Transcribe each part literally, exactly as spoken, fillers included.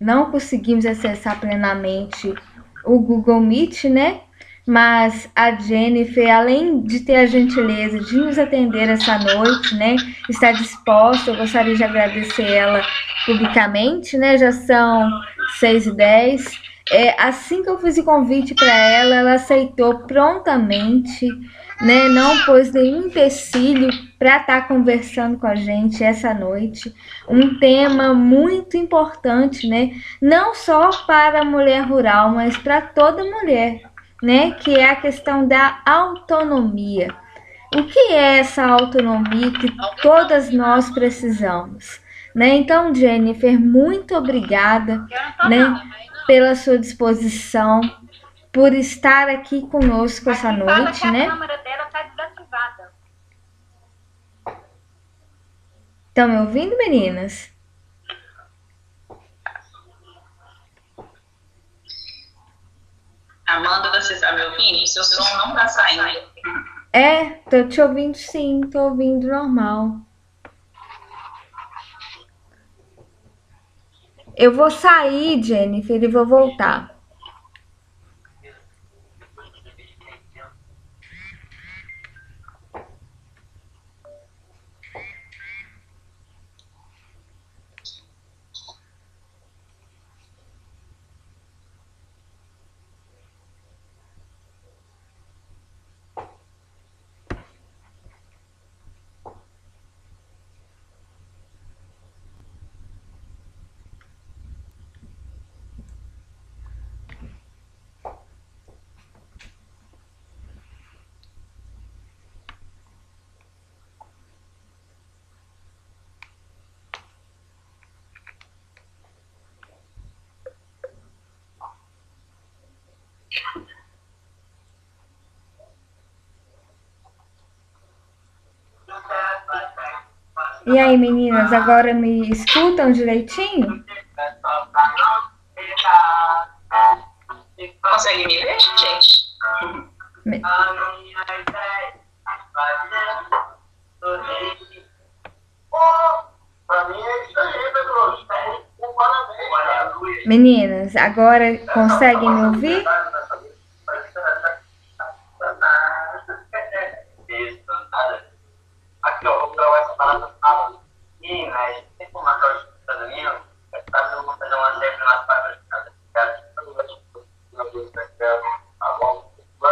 não conseguimos acessar plenamente o Google Meet, né? Mas a Jennifer, além de ter a gentileza de nos atender essa noite, né, está disposta, eu gostaria de agradecer ela publicamente, né, já são seis e dez, é, assim que eu fiz o convite para ela, ela aceitou prontamente, né, não pôs nenhum empecilho para estar conversando com a gente essa noite, um tema muito importante, né, não só para a mulher rural, mas para toda mulher, né, que é a questão da autonomia. O que é essa autonomia que todas nós precisamos, né? Então, Jennifer, muito obrigada, né, pela sua disposição, por estar aqui conosco essa noite, né? A câmera dela está desativada. Estão me ouvindo, meninas? Amanda, você está me ouvindo? Seu som não está saindo. É, tô te ouvindo sim, tô ouvindo normal. Eu vou sair, Jennifer, e vou voltar. E aí, meninas, agora me escutam direitinho? Consegue me ver, gente? Me... Meninas, agora conseguem me ouvir? Aqui, ó, vou gravar essa parada aqui, né? Tem como marcar o estacionamento? Caso eu vou fazer uma sempre nas páginas de casa. Tá bom?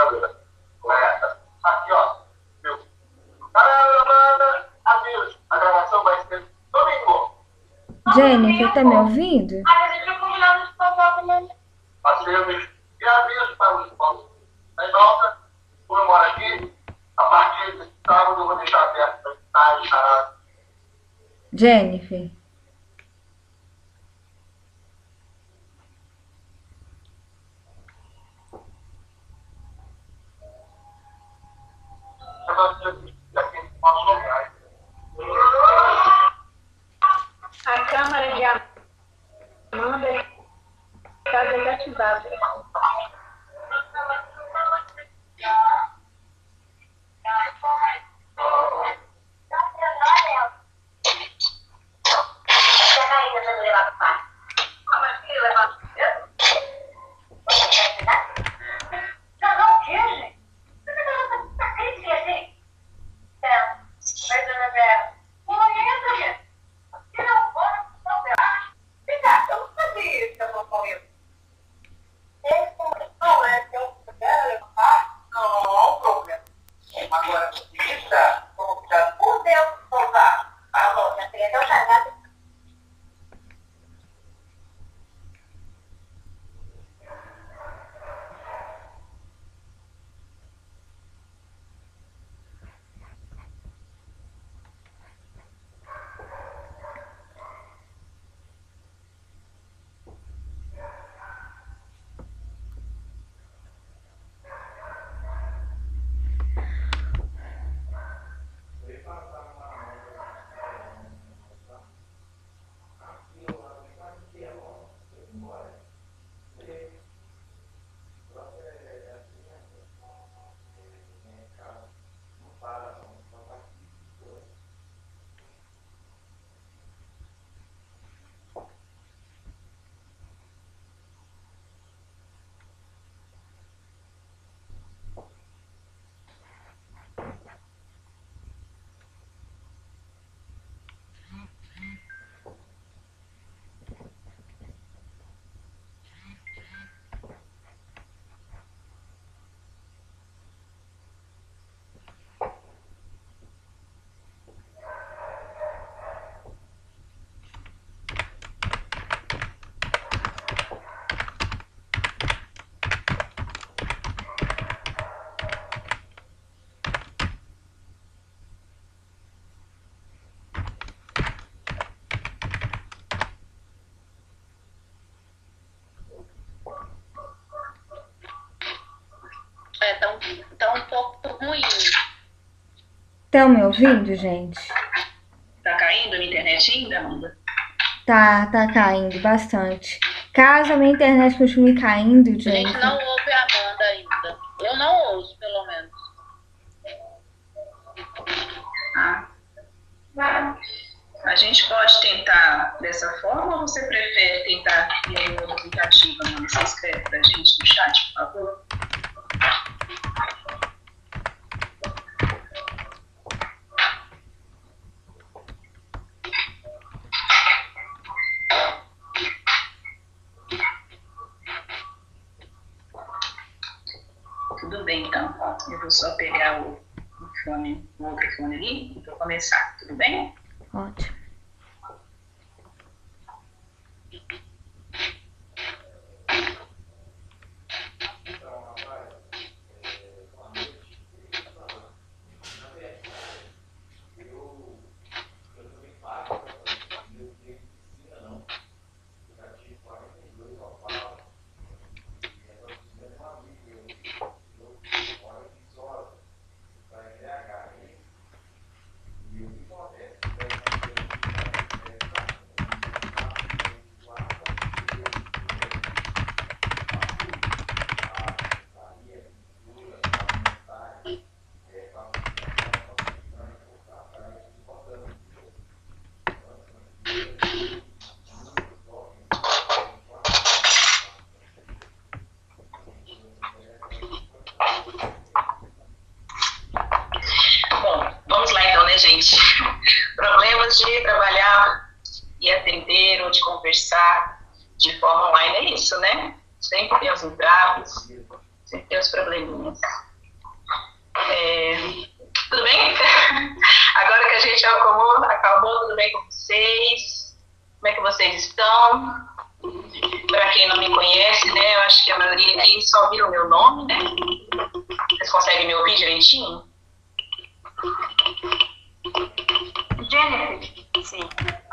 Aqui, ó. Viu? Caramba, aviso. A gravação vai ser domingo. Jennifer, tá me ouvindo? Ah, a gente vai combinar nos contatos. Passei o mês de aviso para os pontos. Aí volta, comemora aqui. A partir de sábado eu vou deixar aberto para estar encarado. Jennifer. A câmera de Amanda está desativada. Estão me ouvindo, gente? Tá caindo a internet ainda, Amanda? Tá, tá caindo bastante. Caso a minha internet continue caindo, A gente gente. não ouve a Amanda ainda. Eu não ouço, pelo menos. Ah. A gente pode tentar dessa forma ou você prefere tentar em outro aplicativo, Amanda? Você escreve pra gente no chat, por favor? Tudo bem, então. Eu vou só pegar o, o fone, o outro fone ali e vou começar. Tudo bem? Ótimo. Bom, vamos lá então, né, gente? Problemas de trabalhar e atender ou de conversar de forma online é isso, né? Sempre tem os entraves, sempre tem os probleminhas. É, tudo bem? Agora que a gente acalmou, acalmou, tudo bem com vocês? Como é que vocês estão? Para quem não me conhece, né, eu acho que a maioria aqui só viram o meu nome, né? Vocês conseguem me ouvir direitinho? Jennifer. Sim.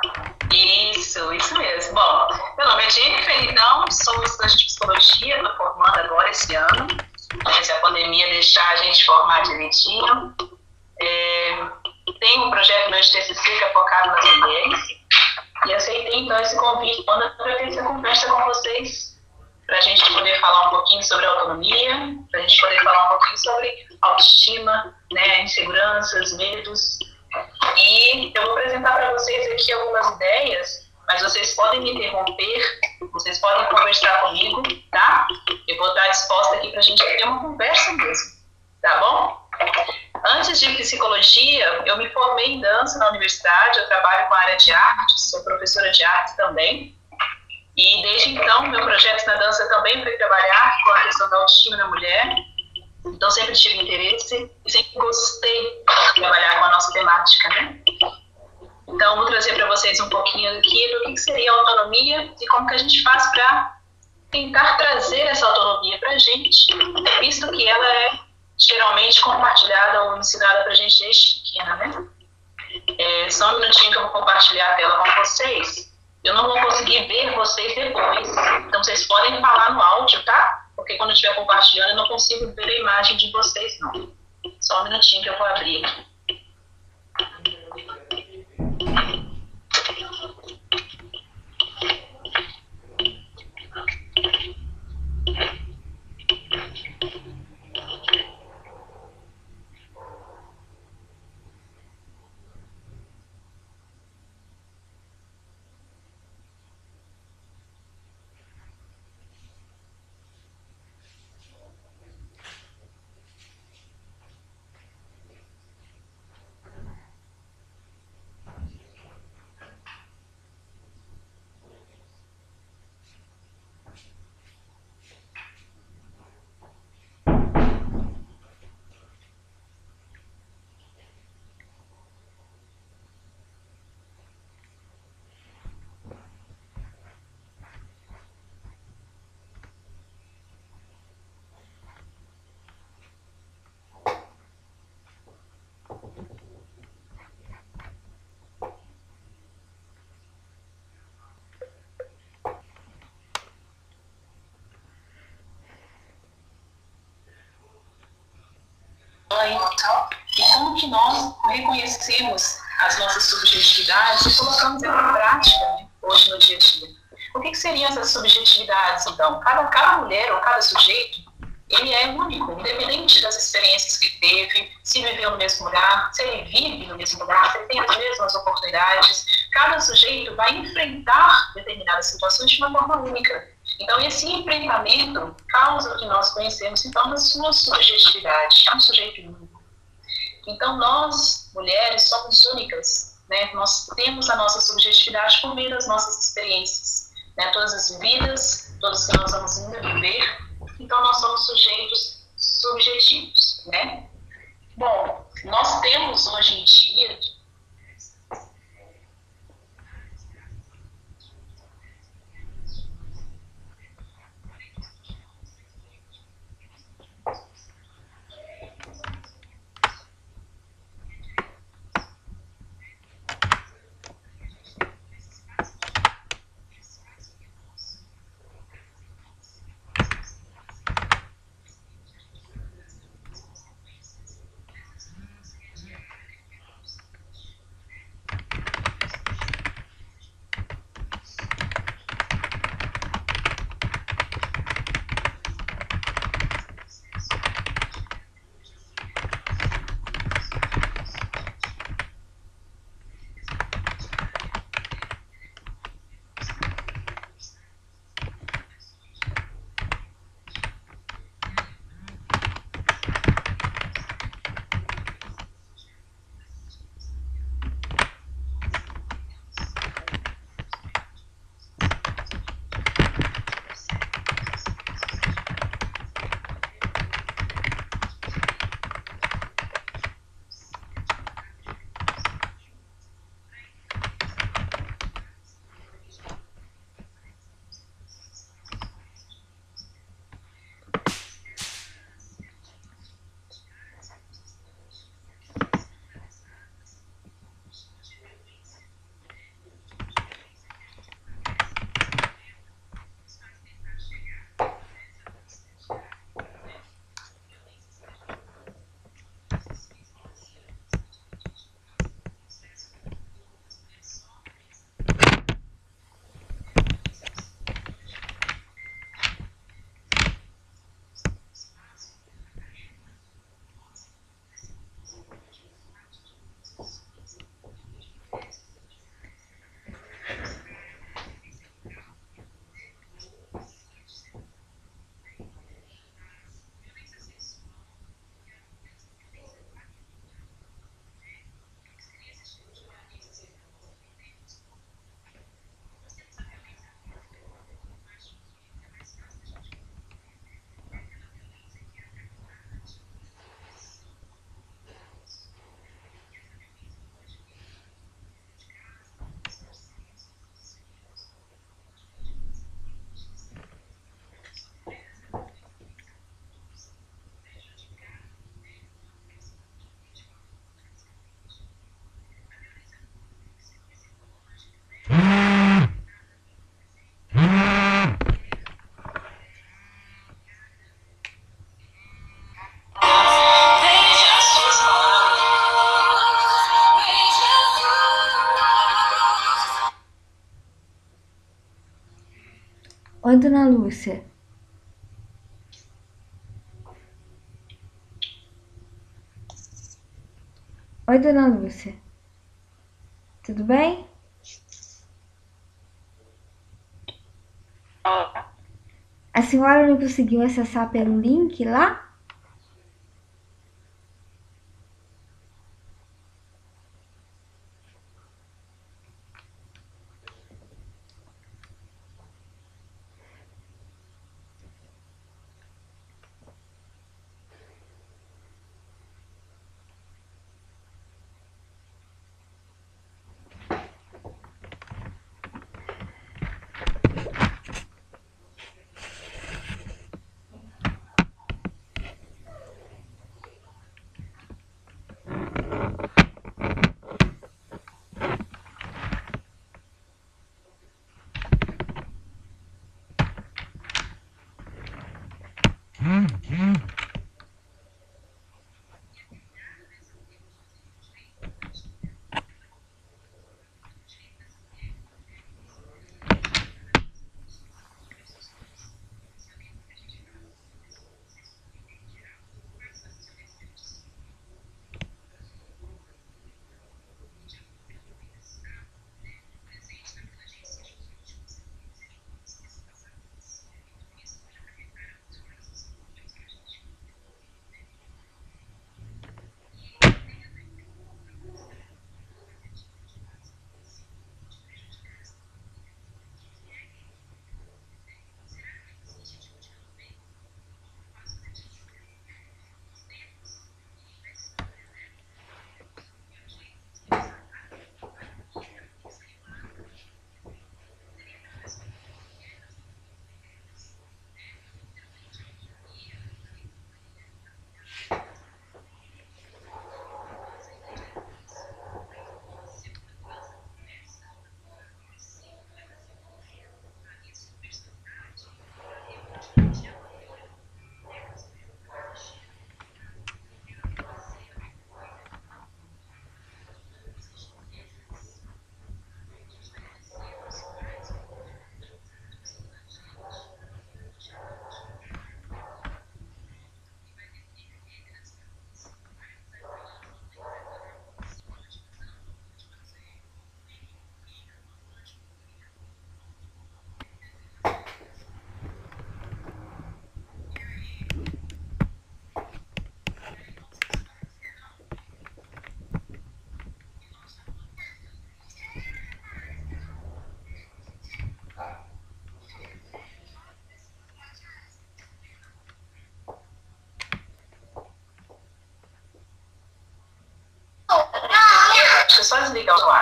Isso, isso mesmo. Bom, meu nome é Jennifer, então, sou estudante de psicologia, estou formando agora esse ano. Se a pandemia deixar a gente formar direitinho. É, tenho um projeto meu de T C C que é focado nas mulheres. E aceitei então esse convite para ter essa conversa com vocês, para a gente poder falar um pouquinho sobre autonomia, para a gente poder falar um pouquinho sobre autoestima, né, inseguranças, medos. E eu vou apresentar para vocês aqui algumas ideias, mas vocês podem me interromper, vocês podem conversar comigo, tá? Eu vou estar disposta aqui para a gente ter uma conversa mesmo, tá bom? Antes de psicologia, eu me formei em dança na universidade, eu trabalho com a área de arte, sou professora de arte também. E desde então, meu projeto na dança também foi trabalhar com a questão da autoestima da mulher. Então, sempre tive interesse e sempre gostei de trabalhar com a nossa temática, né? Então, vou trazer para vocês um pouquinho aqui do que seria autonomia e como que a gente faz para tentar trazer essa autonomia para a gente, visto que ela é geralmente compartilhada ou ensinada para a gente desde pequena, né? É, só um minutinho que eu vou compartilhar a tela com vocês. Eu não vou conseguir ver vocês depois, então vocês podem falar no áudio, tá? Porque quando eu estiver compartilhando eu não consigo ver a imagem de vocês, não. Só um minutinho que eu vou abrir aqui. Então, e como como que nós reconhecemos as nossas subjetividades e colocamos em prática, né, hoje no dia a dia. O que, que seriam essas subjetividades, então? Cada, cada mulher ou cada sujeito, ele é único, independente das experiências que teve, se viveu no mesmo lugar, se ele vive no mesmo lugar, se ele tem as mesmas oportunidades. Cada sujeito vai enfrentar determinadas situações de uma forma única. Então, esse enfrentamento causa o que nós conhecemos, então, na sua subjetividade. É um sujeito único. Então, nós, mulheres, somos únicas, né? Nós temos a nossa subjetividade por meio das nossas experiências, né? Todas as vidas, todas que nós vamos ainda viver. Então, nós somos sujeitos subjetivos, né? Bom, nós temos hoje em dia... Oi, dona Lúcia. Oi, dona Lúcia. Tudo bem? A senhora não conseguiu acessar pelo link lá?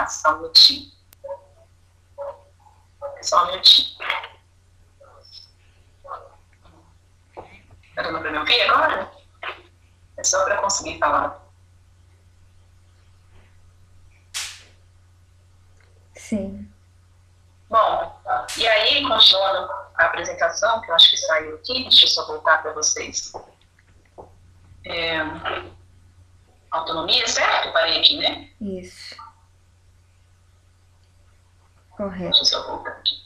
tá? Só um minutinho. Só um minutinho. Tá dando para me ouvir agora? É só para conseguir falar. Sim. Bom, e aí, continuando a apresentação, que eu acho que saiu aqui, deixa eu só voltar para vocês. É, autonomia, certo? Eu parei aqui, né? Isso. Correto. Deixa eu só voltar aqui.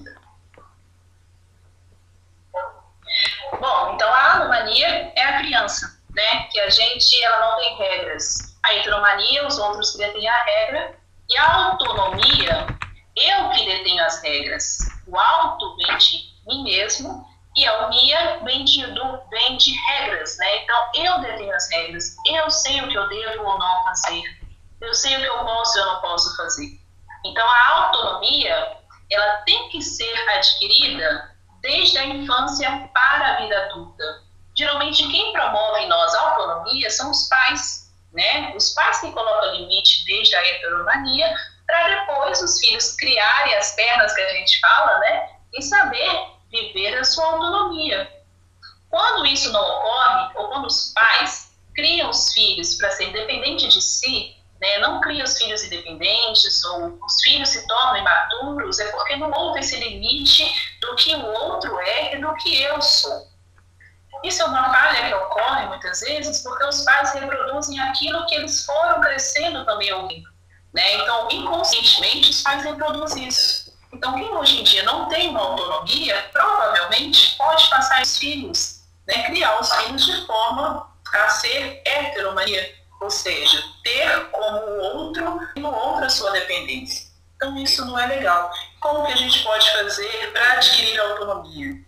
Bom, então a anomania é a criança, né? Que a gente, ela não tem regras. A heteromania, os outros que detêm a regra. E a autonomia, eu que detenho as regras. O auto vem de mim mesmo e a unia vem de, do, vem de regras, né? Então, eu detenho as regras. Eu sei o que eu devo ou não fazer. Eu sei o que eu posso e eu não posso fazer. Então, a autonomia, ela tem que ser adquirida desde a infância para a vida adulta. Geralmente, quem promove em nós a autonomia são os pais, né? Os pais que colocam limite desde a heteromania para depois os filhos criarem as pernas que a gente fala, né? E saber viver a sua autonomia. Quando isso não ocorre, ou quando os pais criam os filhos para ser independentes de si, né? Não criam os filhos independentes, ou os filhos se tornam imaturos, é porque não houve esse limite do que o outro é e do que eu sou. Isso é uma falha que ocorre muitas vezes porque os pais reproduzem aquilo que eles foram crescendo também ouvindo, né? Então, inconscientemente, os pais reproduzem isso. Então, quem hoje em dia não tem uma autonomia, provavelmente pode passar os filhos, né? Criar os filhos de forma a ser heteromania, ou seja, ter como o outro e no outro a sua dependência. Então, isso não é legal. Como que a gente pode fazer para adquirir autonomia?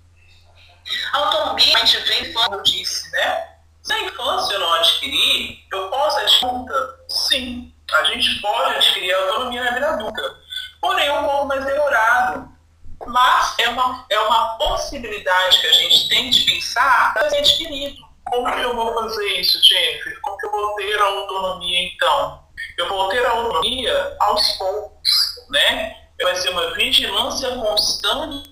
A autonomia a gente vem, como eu disse, né? Se a infância eu não adquirir, eu posso adquirir? Sim, a gente pode adquirir a autonomia na vida adulta. Porém, um pouco mais demorado. Mas é uma, é uma possibilidade que a gente tem de pensar para ser adquirido. Como que eu vou fazer isso, Jennifer? Como que eu vou ter a autonomia, então? Eu vou ter a autonomia aos poucos, né? Vai ser uma vigilância constante.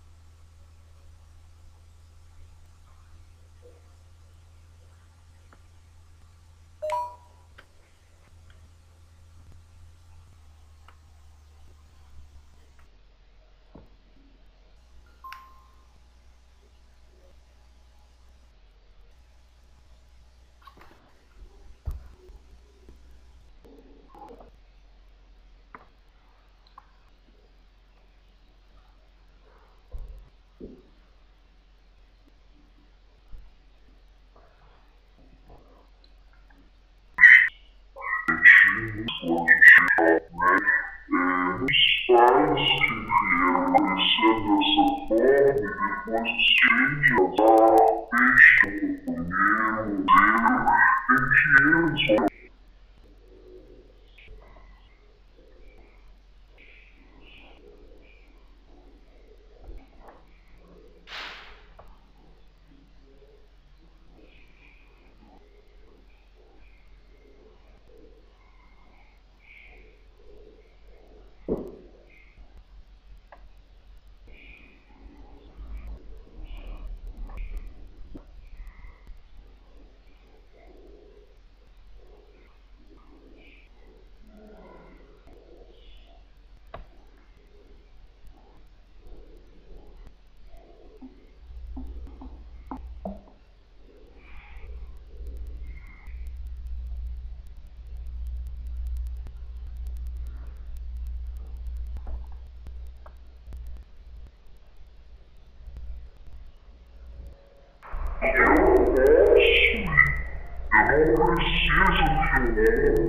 Eu não preciso que o outro vá me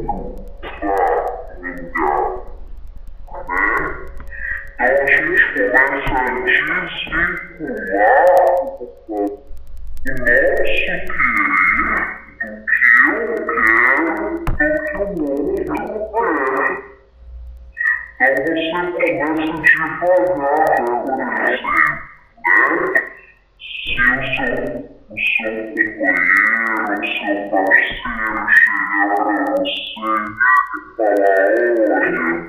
ligar, né? Então a gente começa a desvincular o nosso querer do que eu quero, do que o outro quer. Então você começa devagar a conhecer, né? Se eu sou o seu companheiro, o seu parceiro chegar para você e falar, olha,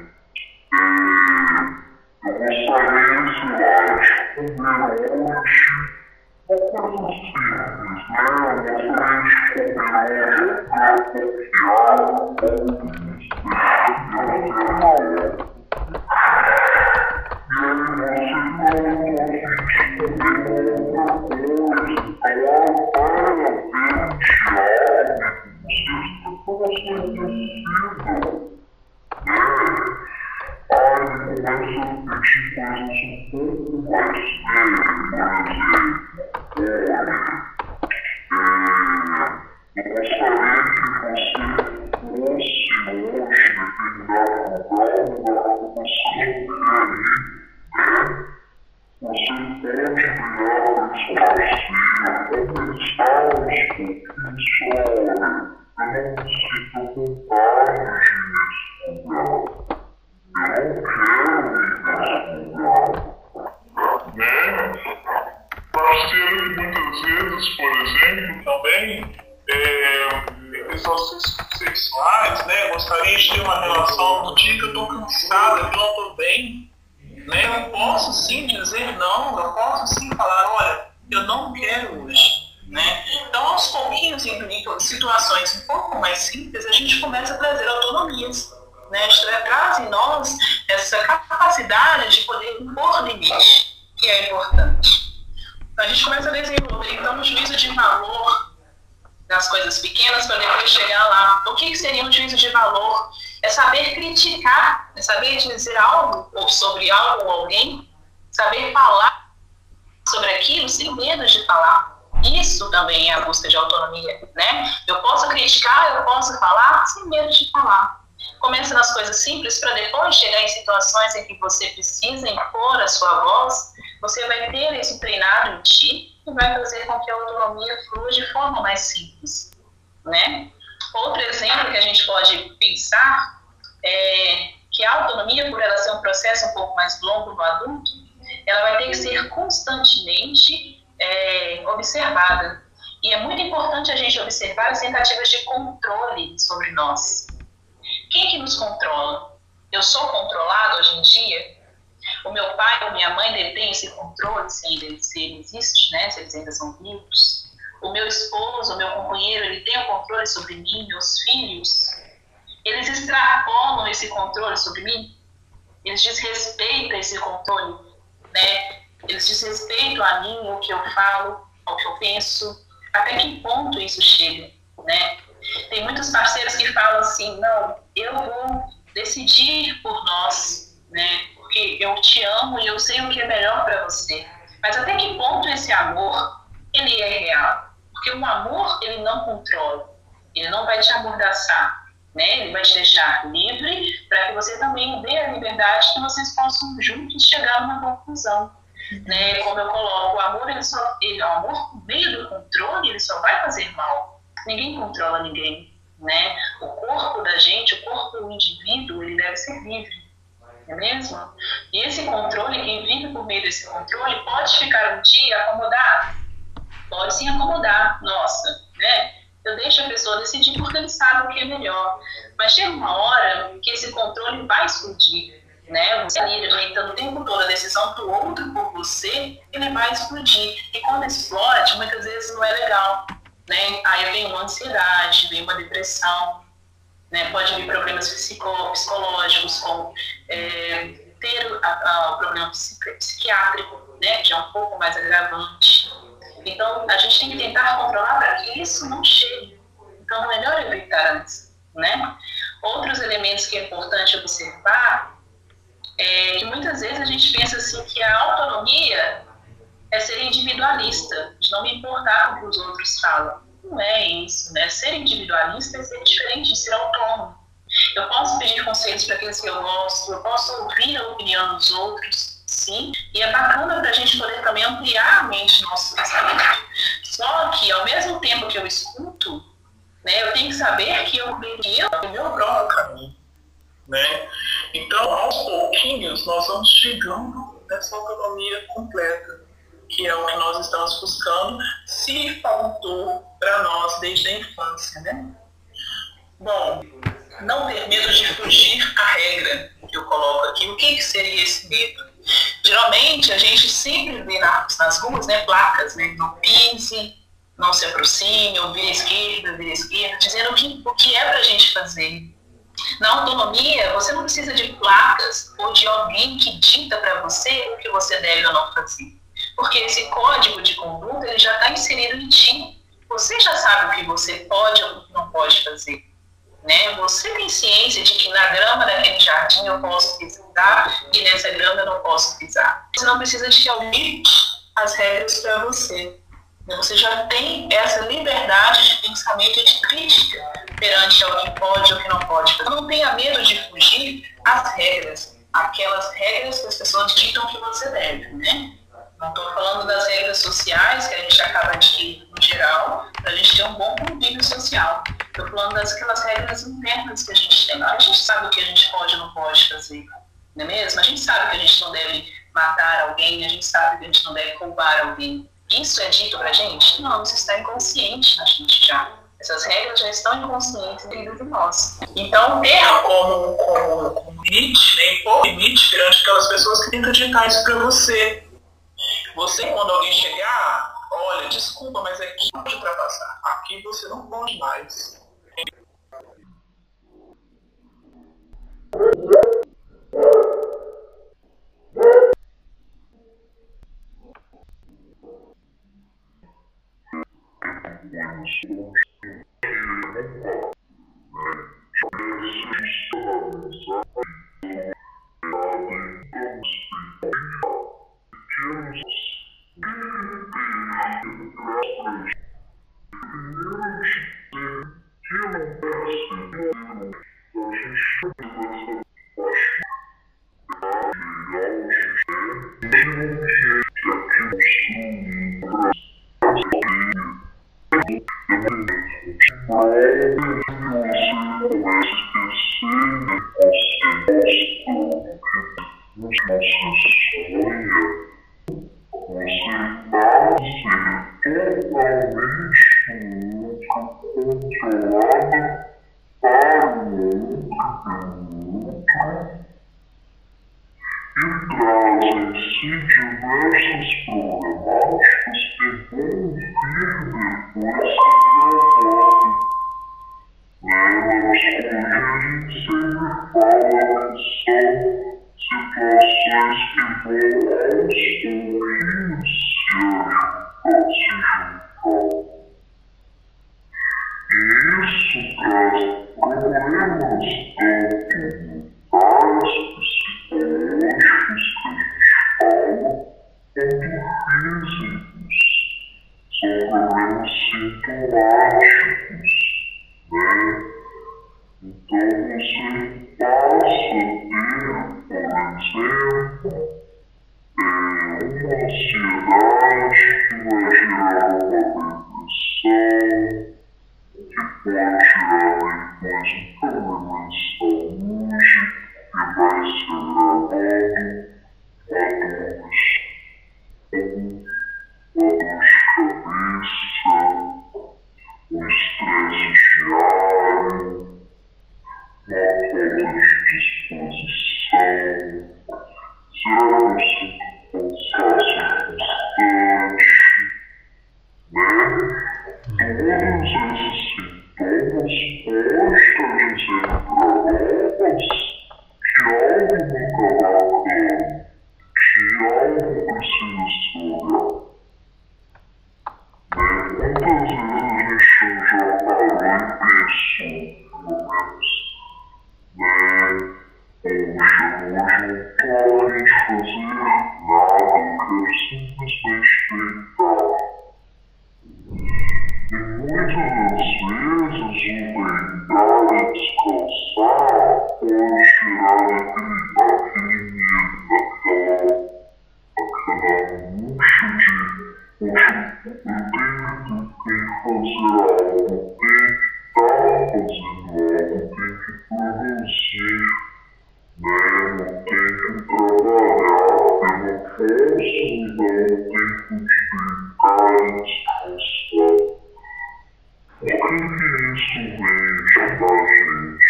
Situações um pouco mais simples, a gente começa a trazer autonomias, né? Traz em nós essa capacidade de poder impor limite, que é importante. Então, a gente começa a desenvolver, então, um juízo de valor das coisas pequenas para depois chegar lá. O que seria um juízo de valor? É saber criticar, é saber dizer algo ou sobre algo ou alguém, saber falar sobre aquilo sem medo de falar. Isso também é a busca de autonomia, né? Eu posso criticar, eu posso falar sem medo de falar. Começa nas coisas simples para depois chegar em situações em que você precisa impor a sua voz, você vai ter isso treinado em ti e vai fazer com que a autonomia flua de forma mais simples, né? Outro exemplo que a gente pode pensar é que a autonomia, por ela ser um processo um pouco mais longo no adulto, ela vai ter que ser constantemente É, observada. E é muito importante a gente observar as tentativas de controle sobre nós. Quem que nos controla? Eu sou controlado hoje em dia? O meu pai ou minha mãe detém esse controle, se ele, se ele existe, né? Se eles ainda são vivos? O meu esposo, o meu companheiro, ele tem o controle sobre mim, meus filhos? Eles extrapolam esse controle sobre mim? Eles desrespeitam esse controle, né? Eles desrespeitam a mim, o que eu falo, o que eu penso, até que ponto isso chega, né? Tem muitos parceiros que falam assim, não, eu vou decidir por nós, né? Porque eu te amo e eu sei o que é melhor para você. Mas até que ponto esse amor, ele é real? Porque o amor, ele não controla, ele não vai te amordaçar, né? Ele vai te deixar livre para que você também dê a liberdade que vocês possam juntos chegar a uma conclusão. Né, como eu coloco, o amor, ele só, ele, o amor por meio do controle, ele só vai fazer mal. Ninguém controla ninguém, né? O corpo da gente, o corpo do indivíduo, ele deve ser livre, não é mesmo? E esse controle, quem vive por meio desse controle, pode ficar um dia acomodado, pode sim acomodar, nossa, né? Eu deixo a pessoa decidir porque ele sabe o que é melhor. Mas chega uma hora que esse controle vai explodir. Né? Você ali orientando o tempo todo a decisão do outro por você, ele vai explodir. E quando explode, muitas vezes não é legal, né? Aí vem uma ansiedade, vem uma depressão, né? Pode vir problemas psico, psicológicos, como é, ter a, a, o problema psiqui, psiquiátrico, né? Que é um pouco mais agravante. Então, a gente tem que tentar controlar para que isso não chegue. Então, é melhor evitar antes, né? Outros elementos que é importante observar é que muitas vezes a gente pensa assim que a autonomia é ser individualista, de não me importar com o que os outros falam. Não é isso, né? Ser individualista é ser diferente de ser autônomo. Eu posso pedir conselhos para aqueles que eu gosto, eu posso ouvir a opinião dos outros, sim, e é bacana para a gente poder também ampliar a mente do nosso pensamento. Só que, ao mesmo tempo que eu escuto, né, eu tenho que saber que eu tenho o meu próprio caminho. Né? Então, aos pouquinhos, nós vamos chegando nessa autonomia completa, que é o que nós estamos buscando, se faltou para nós desde a infância, né? Bom, não ter medo de fugir à regra que eu coloco aqui. O que, que seria esse medo? Geralmente, a gente sempre vê nas, nas ruas, né, placas, né, não pise, não se aproxime, ou vira à esquerda, vira à esquerda, dizendo o que, o que é para a gente fazer. Na autonomia, você não precisa de placas ou de alguém que dita para você o que você deve ou não fazer. Porque esse código de conduta ele já está inserido em ti. Você já sabe o que você pode ou não pode fazer. Né? Você tem ciência de que na grama daquele jardim eu posso pisar e nessa grama eu não posso pisar. Você não precisa de que alguém dite as regras para você. Você já tem essa liberdade de pensamento e de crítica perante ao que pode ou que não pode fazer. Não tenha medo de fugir às regras, aquelas regras que as pessoas ditam que você deve, né? Não estou falando das regras sociais que a gente acaba adquirindo no geral, para a gente ter um bom convívio social. Estou falando daquelas regras internas que a gente tem. A gente sabe o que a gente pode ou não pode fazer, não é mesmo? A gente sabe que a gente não deve matar alguém, a gente sabe que a gente não deve roubar alguém. Isso é dito pra gente? Não, isso está inconsciente na gente já. Essas regras já estão inconscientes dentro de nós. Então, ter como, como, como limite, né, impor limite perante aquelas pessoas que tentam ditar isso pra você. Você, quando alguém chegar, olha, desculpa, mas aqui não pode ultrapassar. Aqui você não pode mais.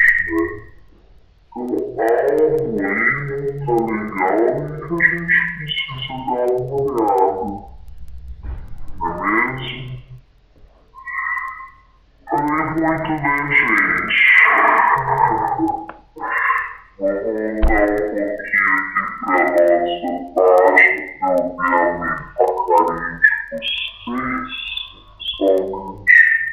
Algo aí não tá legal e a gente muito, né, gente? Vou voltar um pouquinho aqui pra nossa página, que eu realmente passarinho de vocês. Somente.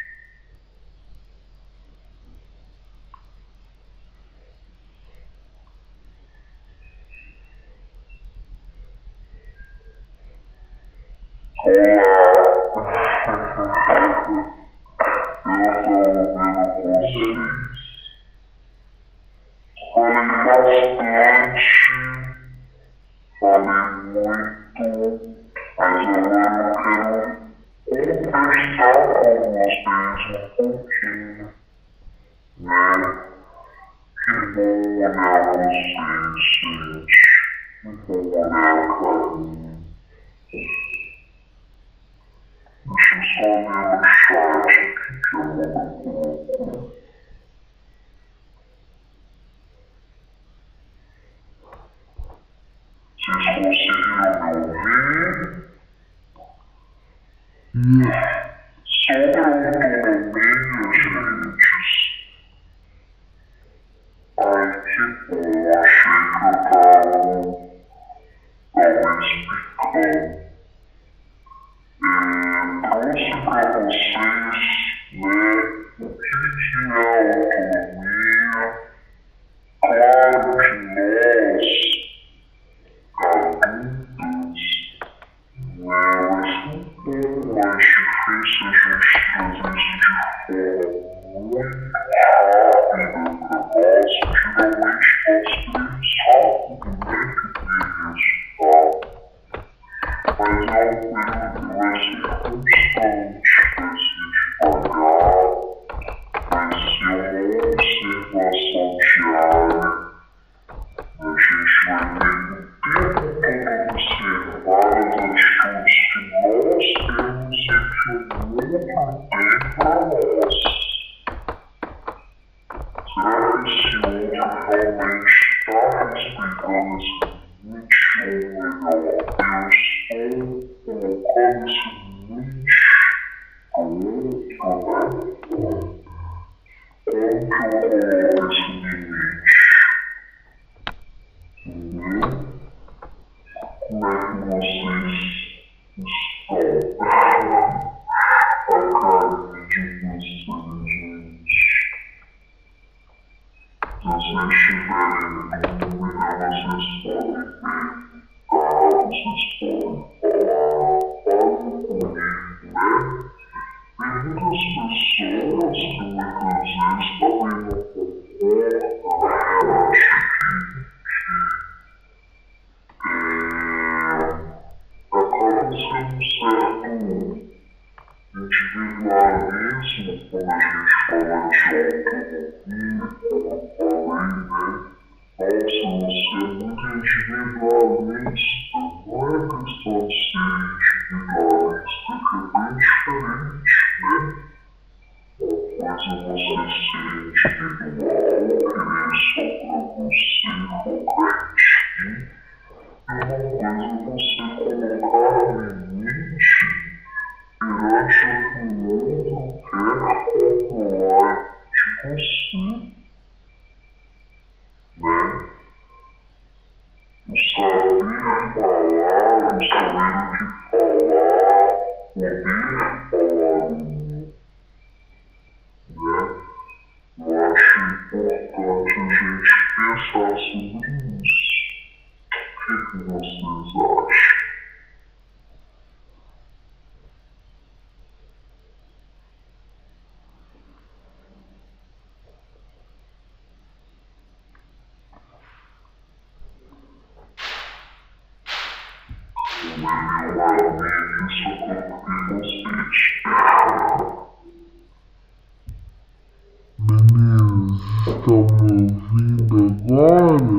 Meninos, estão me ouvindo agora?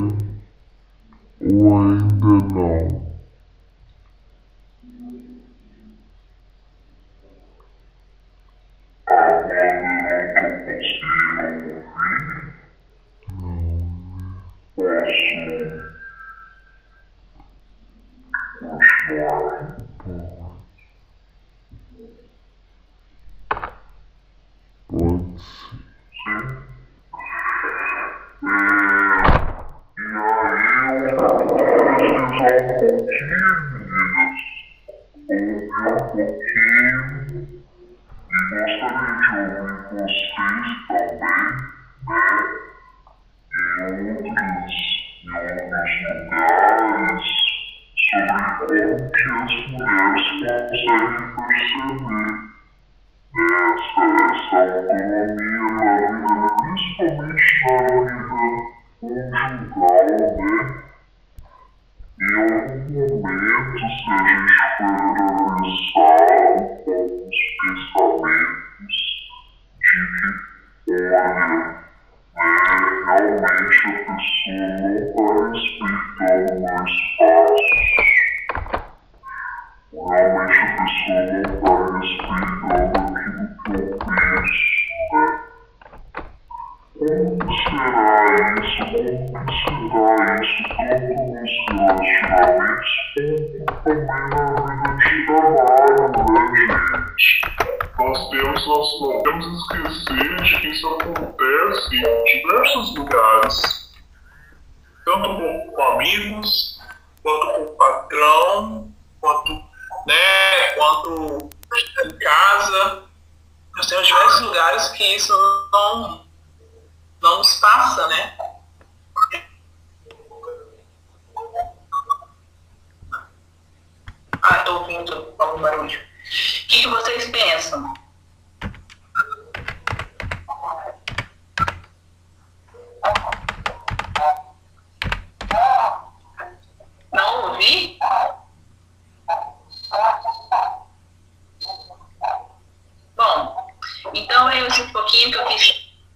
Ou ainda não? Pode ser. um pouquinho e gostaria de ouvir vocês também, né? Em outros, em outros lugares, sobre como que as mulheres conseguem perceber essa, essa autonomia na vida, principalmente na vida conjugal, né? Em algum momento, se a gente for analisar um pouco os pensamentos de que, olha, né, realmente a pessoa não está respeitando mais passos. Realmente a pessoa não está respeitando aquilo que eu penso, né? Como será isso? Como será isso tanto nos relacionamentos quanto também na vida de trabalho, né, gente? Nós temos, nós não podemos esquecer de que isso acontece em diversos lugares, tanto com, com amigos, quanto com o patrão, quanto, né, quanto em casa. Nós temos diversos lugares que isso não, não nos passa, né? Ah, estou ouvindo algum barulho. O que, que vocês pensam? Não ouvi? Bom, então é um pouquinho que eu quis,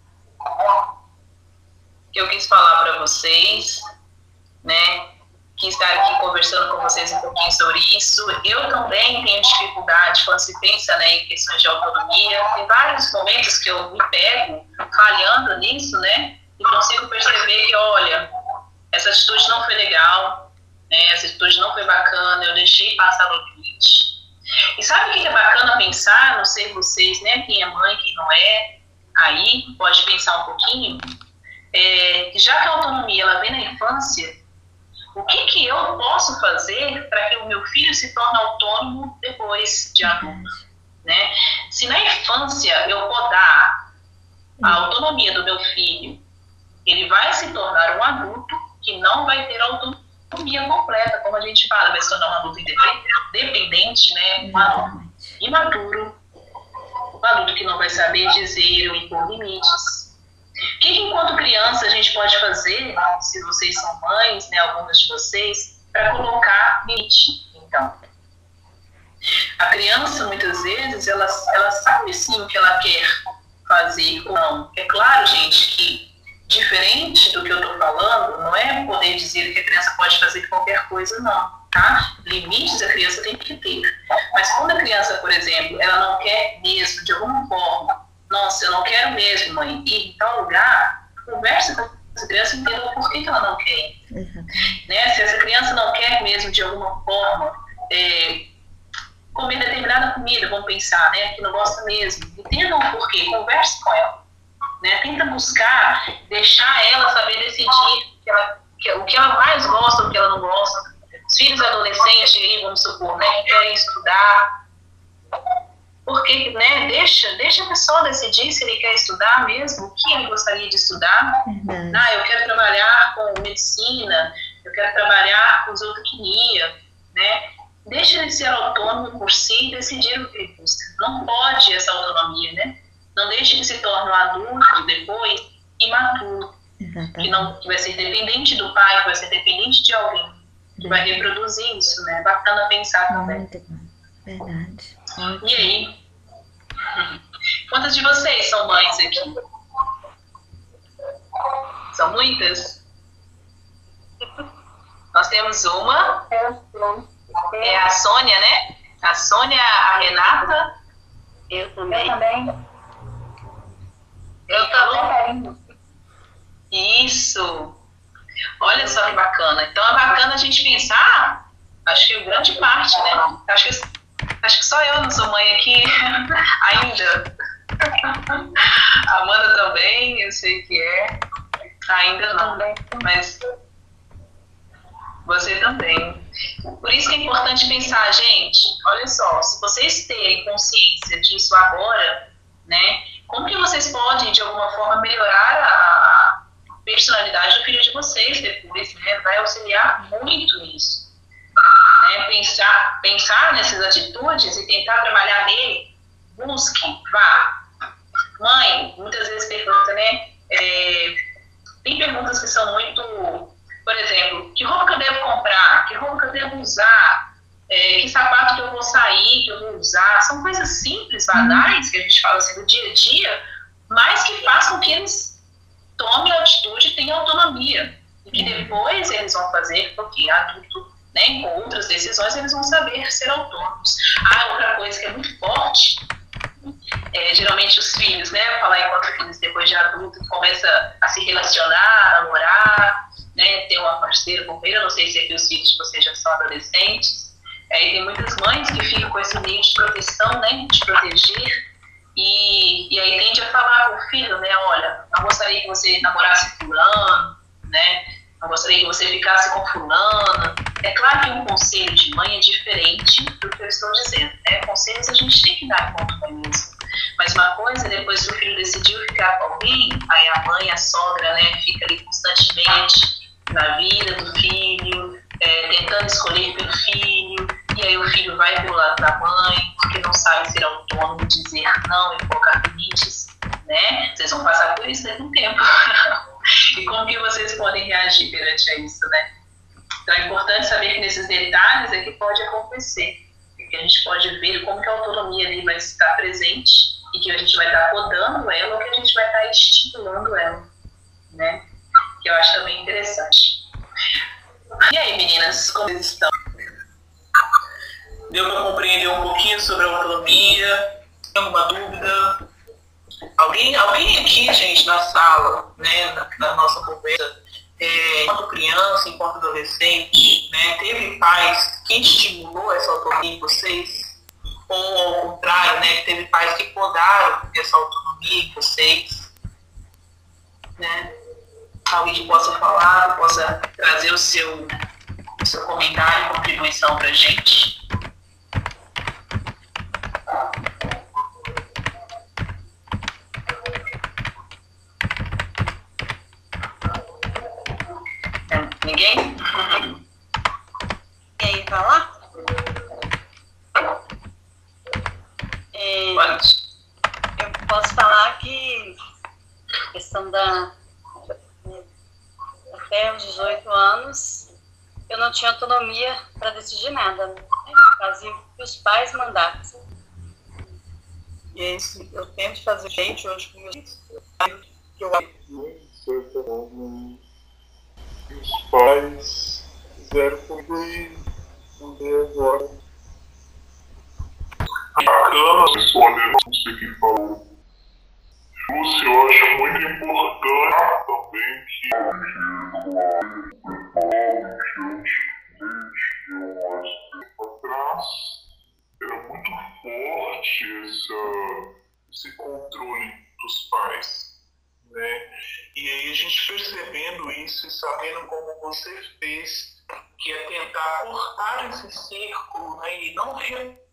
que eu quis falar para vocês, né? Quis estar aqui conversando com vocês um pouquinho sobre isso. Eu também tenho dificuldade quando se pensa, né, em questões de autonomia. Tem vários momentos que eu me pego falhando nisso, né, e consigo perceber que, olha, essa atitude não foi legal, né, essa atitude não foi bacana, eu deixei passar o limite. E sabe o que é bacana pensar? Não sei vocês, né, quem é mãe, quem não é, aí pode pensar um pouquinho, é, já que a autonomia ela vem na infância, o que, que eu posso fazer para que o meu filho se torne autônomo depois de adulto? Né? Se na infância eu podar a autonomia do meu filho, ele vai se tornar um adulto que não vai ter autonomia completa, como a gente fala, vai se tornar um adulto dependente, né? Um adulto imaturo, um adulto que não vai saber dizer ou impor limites. O que, que, enquanto criança, a gente pode fazer, se vocês são mães, né, algumas de vocês, para colocar limite? Então, a criança, muitas vezes, ela, ela sabe sim o que ela quer fazer ou não. É claro, gente, que diferente do que eu estou falando, não é poder dizer que a criança pode fazer qualquer coisa, não. Tá? Limites a criança tem que ter. Mas quando a criança, por exemplo, ela não quer mesmo, de alguma forma, nossa, eu não quero mesmo, mãe, ir em tal lugar, conversa com essa criança e entenda o porquê que ela não quer ir. Uhum. Né? Se essa criança não quer mesmo, de alguma forma, é, comer determinada comida, vamos pensar, né, que não gosta mesmo, entenda o porquê, converse com ela. Né? Tenta buscar, deixar ela saber decidir que ela, que, o que ela mais gosta, o que ela não gosta. Os filhos adolescentes, aí, vamos supor, né, que querem estudar, porque, né, deixa, deixa a pessoa decidir se ele quer estudar mesmo, o que ele gostaria de estudar. Uhum. Ah, eu quero trabalhar com medicina, eu quero trabalhar com zootecnia, né? Deixa ele ser autônomo por si e decidir o que ele busca. Não pode essa autonomia, né? Não deixe que se torne um adulto depois imaturo, que, não, que vai ser dependente do pai, que vai ser dependente de alguém, que vai reproduzir isso, né? É bacana pensar também. Muito bom. Verdade. E aí? Quantas de vocês são mães aqui? São muitas? Nós temos uma. É a Sônia, né? A Sônia, a Renata. Eu também. Eu também. Eu também. Isso. Olha só que bacana. Então é bacana a gente pensar, acho que grande parte, né? Acho que Acho que só eu não sou mãe aqui ainda. A Amanda também, eu sei que é. Ainda não. Mas Você também. Por isso que é importante pensar, gente, olha só, se vocês terem consciência disso agora, né, como que vocês podem, de alguma forma, melhorar a personalidade do filho de vocês depois, né? Vai auxiliar muito nisso. Né? Pensar, pensar nessas atitudes e tentar trabalhar nele, busque, vá. Mãe, muitas vezes pergunta, né? É, tem perguntas que são muito, por exemplo, que roupa que eu devo comprar? Que roupa que eu devo usar? É, que sapato que eu vou sair, que eu vou usar? São coisas simples, banais, que a gente fala assim do dia a dia, mas que façam com que eles tomem atitude e tenham autonomia. E que depois eles vão fazer, porque adulto, né, com outras decisões, eles vão saber ser autônomos. Ah, outra coisa que é muito forte, é, geralmente os filhos, né, falar enquanto eles depois de adulto começa a se relacionar, a namorar, né, ter uma parceira, companheira, não sei se é que os filhos de vocês já são adolescentes, aí tem muitas mães que ficam com esse meio de proteção, né, de proteger, e, e aí tende a falar com o filho, né, olha, não gostaria que você namorasse fulano, né, não gostaria que você ficasse com fulano. É claro que um conselho de mãe é diferente do que eu estou dizendo, né, conselhos a gente tem que dar enquanto mãe mesmo. Mas uma coisa, depois que o filho decidiu ficar com alguém, aí a mãe, a sogra, né, fica ali constantemente na vida do filho, é, tentando escolher pelo filho, e aí o filho vai pelo lado da mãe, porque não sabe ser autônomo, dizer não e colocar limites, né? Vocês vão passar por isso daqui a um tempo. E como que vocês podem reagir perante a isso, né? Então é importante saber que nesses detalhes é que pode acontecer, que a gente pode ver como que a autonomia ali vai estar presente e que a gente vai estar podando ela ou que a gente vai estar estimulando ela, né? Que eu acho também interessante. E aí, meninas, como vocês estão? Deu para compreender um pouquinho sobre a autonomia? Tem alguma dúvida? Alguém, alguém aqui, gente, na sala, né, na, na nossa conversa, é, enquanto criança, enquanto adolescente, né, teve pais que estimulou essa autonomia em vocês? Ou, ao contrário, né, teve pais que podaram essa autonomia em vocês? Né? Alguém que possa falar, que possa trazer o seu, o seu comentário e contribuição para a gente. Ninguém? Quem falar? É, eu posso falar que a questão da até os dezoito anos eu não tinha autonomia para decidir nada, né? Fazia o que os pais mandassem. E é isso, eu tento fazer gente hoje com meus filhos, que eu acho que os pais fizeram também, também agora. Bacana, respondendo você que falou. Lúcia, eu acho muito importante também que atrás era muito forte essa, esse controle dos pais, né? E aí a gente percebendo isso e sabendo como você fez, que é tentar cortar esse círculo, né? E não ver.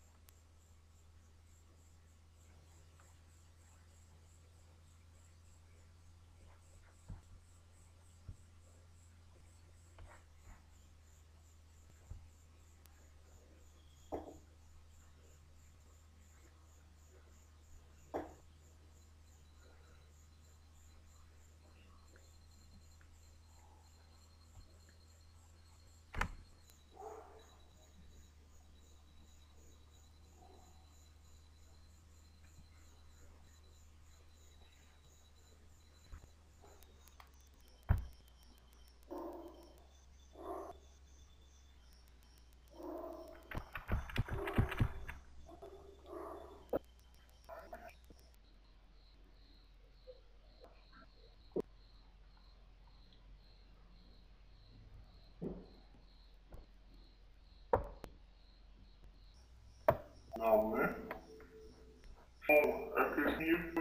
Não, né? Bom, a questão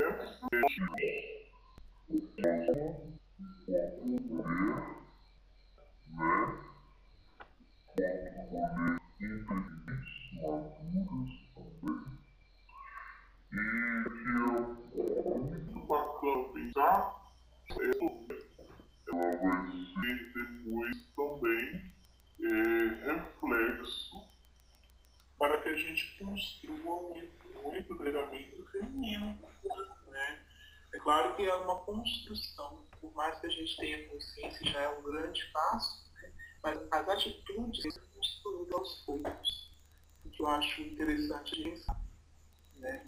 é né? atua muito, muito no treinamento feminino, né? É claro que é uma construção, por mais que a gente tenha consciência, já é um grande passo, né? Mas as atitudes são construídas aos poucos, o que eu acho interessante de pensar, né?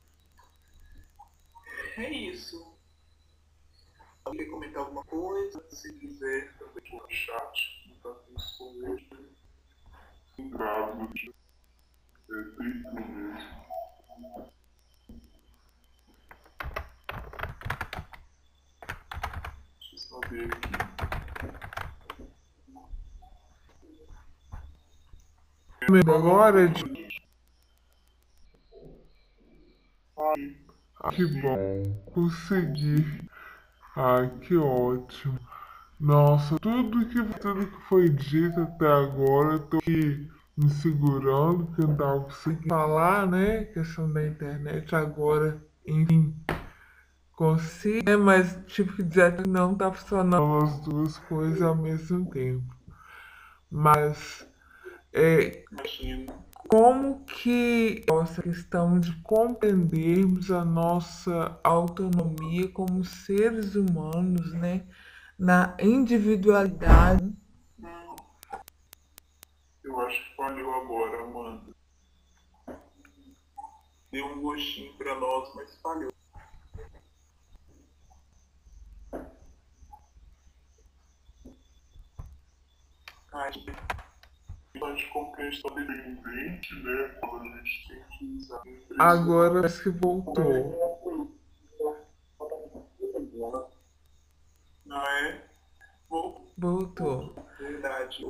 É isso. Quer comentar alguma coisa? Se quiser, também no chat, não está respondendo. Entrado, é dentro mesmo. Deixa eu só ver aqui. Agora, de... Ah, que bom. Consegui. Ai, que ótimo. Nossa, tudo que, tudo que foi dito até agora, eu tô aqui me segurando, porque eu não tava conseguindo falar, né? Questão da internet agora, enfim, consigo, né? Mas tive que dizer que não tá funcionando as duas coisas ao mesmo tempo. Mas, é, como que essa questão de compreendermos a nossa autonomia como seres humanos, né? Na individualidade. Eu acho que falhou agora, Amanda. Deu um gostinho pra nós, mas falhou. Acho que a gente compreensão dependente, né? Quando a gente tem que usar. Agora parece que voltou. Não é? Voltou. Verdade.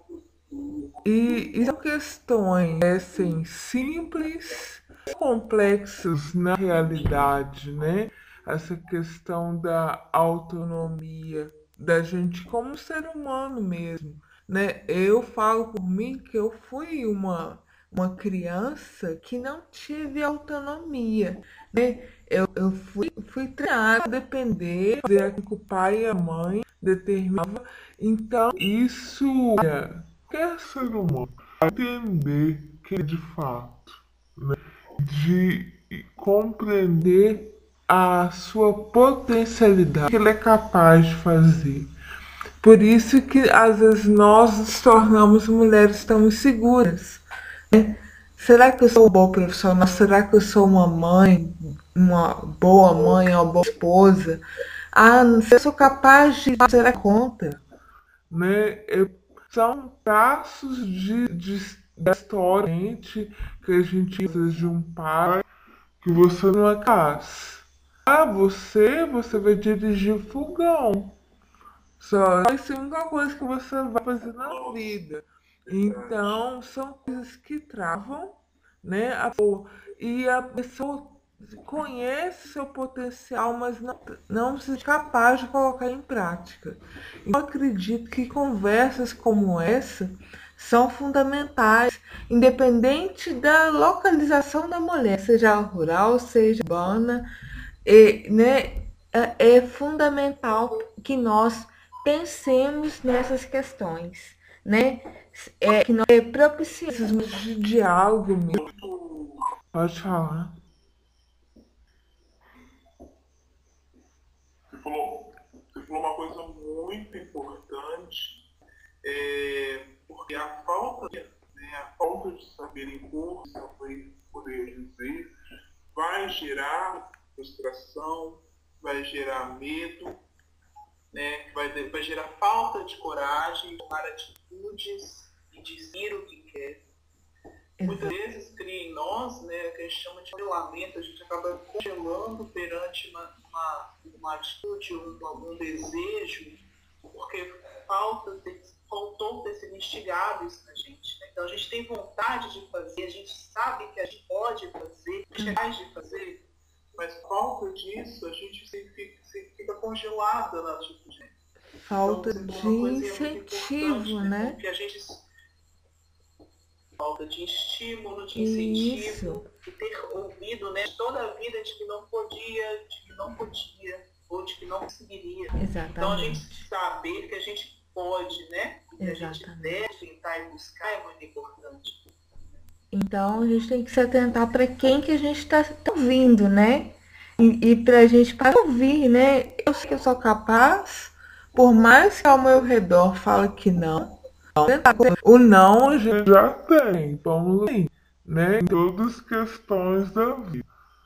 E, e são questões assim, simples, complexas na realidade, né? Essa questão da autonomia da gente como ser humano mesmo, né? Eu falo por mim que eu fui uma, uma criança que não tive autonomia, né? Eu, eu fui, fui treinada a depender, dizer que o pai e a mãe determinavam. Então, isso é qualquer ser humano entender que de fato, né, de compreender a sua potencialidade, que ele é capaz de fazer. Por isso que às vezes nós nos tornamos mulheres tão inseguras, né? Será que eu sou uma boa profissional? Será que eu sou uma mãe, uma boa mãe, uma boa esposa? Ah, se eu sou capaz de fazer a conta, né? Eu, são traços de, de, da história que a gente diz de um pai que você não é capaz. Ah, você, você vai dirigir o fogão. Só vai ser a única coisa que você vai fazer na vida. Então, são coisas que travam, né? A, e a pessoa conhece seu potencial, mas não, não se é capaz de colocar em prática. Eu acredito que conversas como essa são fundamentais, independente da localização da mulher, seja rural, seja urbana, e, né, é, é fundamental que nós pensemos nessas questões, né? É, que nós propiciemos de diálogo mesmo. Pode falar. Você falou, você falou uma coisa muito importante, é, porque a falta, né, a falta de saber impor, saber poder dizer, vai gerar frustração, vai gerar medo, né, vai, vai gerar falta de coragem, tomar atitudes e dizer o que quer. Muitas vezes cria em nós, né, que a gente chama de congelamento, a gente acaba congelando perante uma, uma, uma atitude, um, um desejo, porque falta ter, faltou ter sido instigado isso na gente. Né? Então a gente tem vontade de fazer, a gente sabe que a gente pode fazer, a gente é capaz de fazer, mas falta disso, a gente fica, fica congelada na atitude. Falta então, de incentivo, né? Que a gente falta de estímulo, de incentivo, Isso. e ter ouvido, né, toda a vida de que não podia, de que não podia, ou de que não conseguiria. Exatamente. Então a gente saber que a gente pode, né? Que a gente Exatamente. deve tentar e buscar é muito importante. Então a gente tem que se atentar para quem que a gente está ouvindo, né? E, e para a gente para ouvir, né? Eu sei que eu sou capaz, por mais que ao meu redor fale que não, o não a gente já tem, vamos lá, né? Em todas as questões da vida.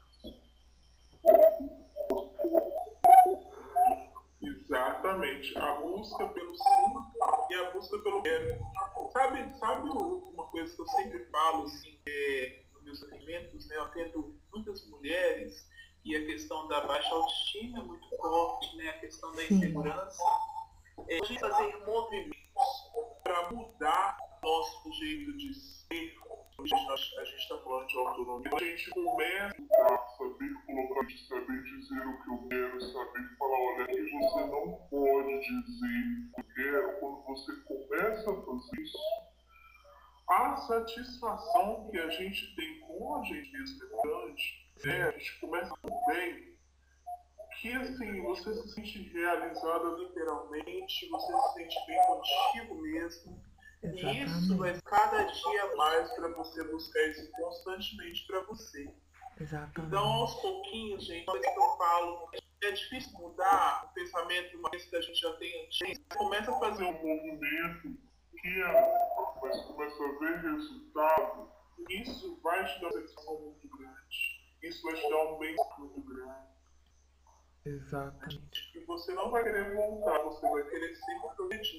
Exatamente. A busca pelo sim e a busca pelo quero. Sabe, sabe uma coisa que eu sempre falo, assim, é, nos meus atendimentos, né? Eu atendo muitas mulheres e a questão da baixa autoestima é muito forte, né? A questão da insegurança. É, a gente fazer movimentos para mudar nosso jeito de ser. Hoje a gente está falando de autonomia. A gente começa a saber colocar, saber dizer o que eu quero, saber falar, olha, que você não pode dizer o que eu quero. Quando você começa a fazer isso, a satisfação que a gente tem com a gente mesmo é grande, né? A gente começa também que assim, você se sente realizada literalmente, você se sente bem contigo mesmo. Exatamente. E isso vai cada dia mais para você buscar isso constantemente para você. Exatamente. Então, aos pouquinhos, gente, quando eu falo, é difícil mudar o pensamento, uma vez que a gente já tem antes. Começa a fazer um movimento que é, mas começa a ver resultado. Isso vai te dar uma satisfação muito grande. Isso vai te dar um bem-estar muito grande. Exatamente. E você não vai querer voltar, você vai querer sempre progredir.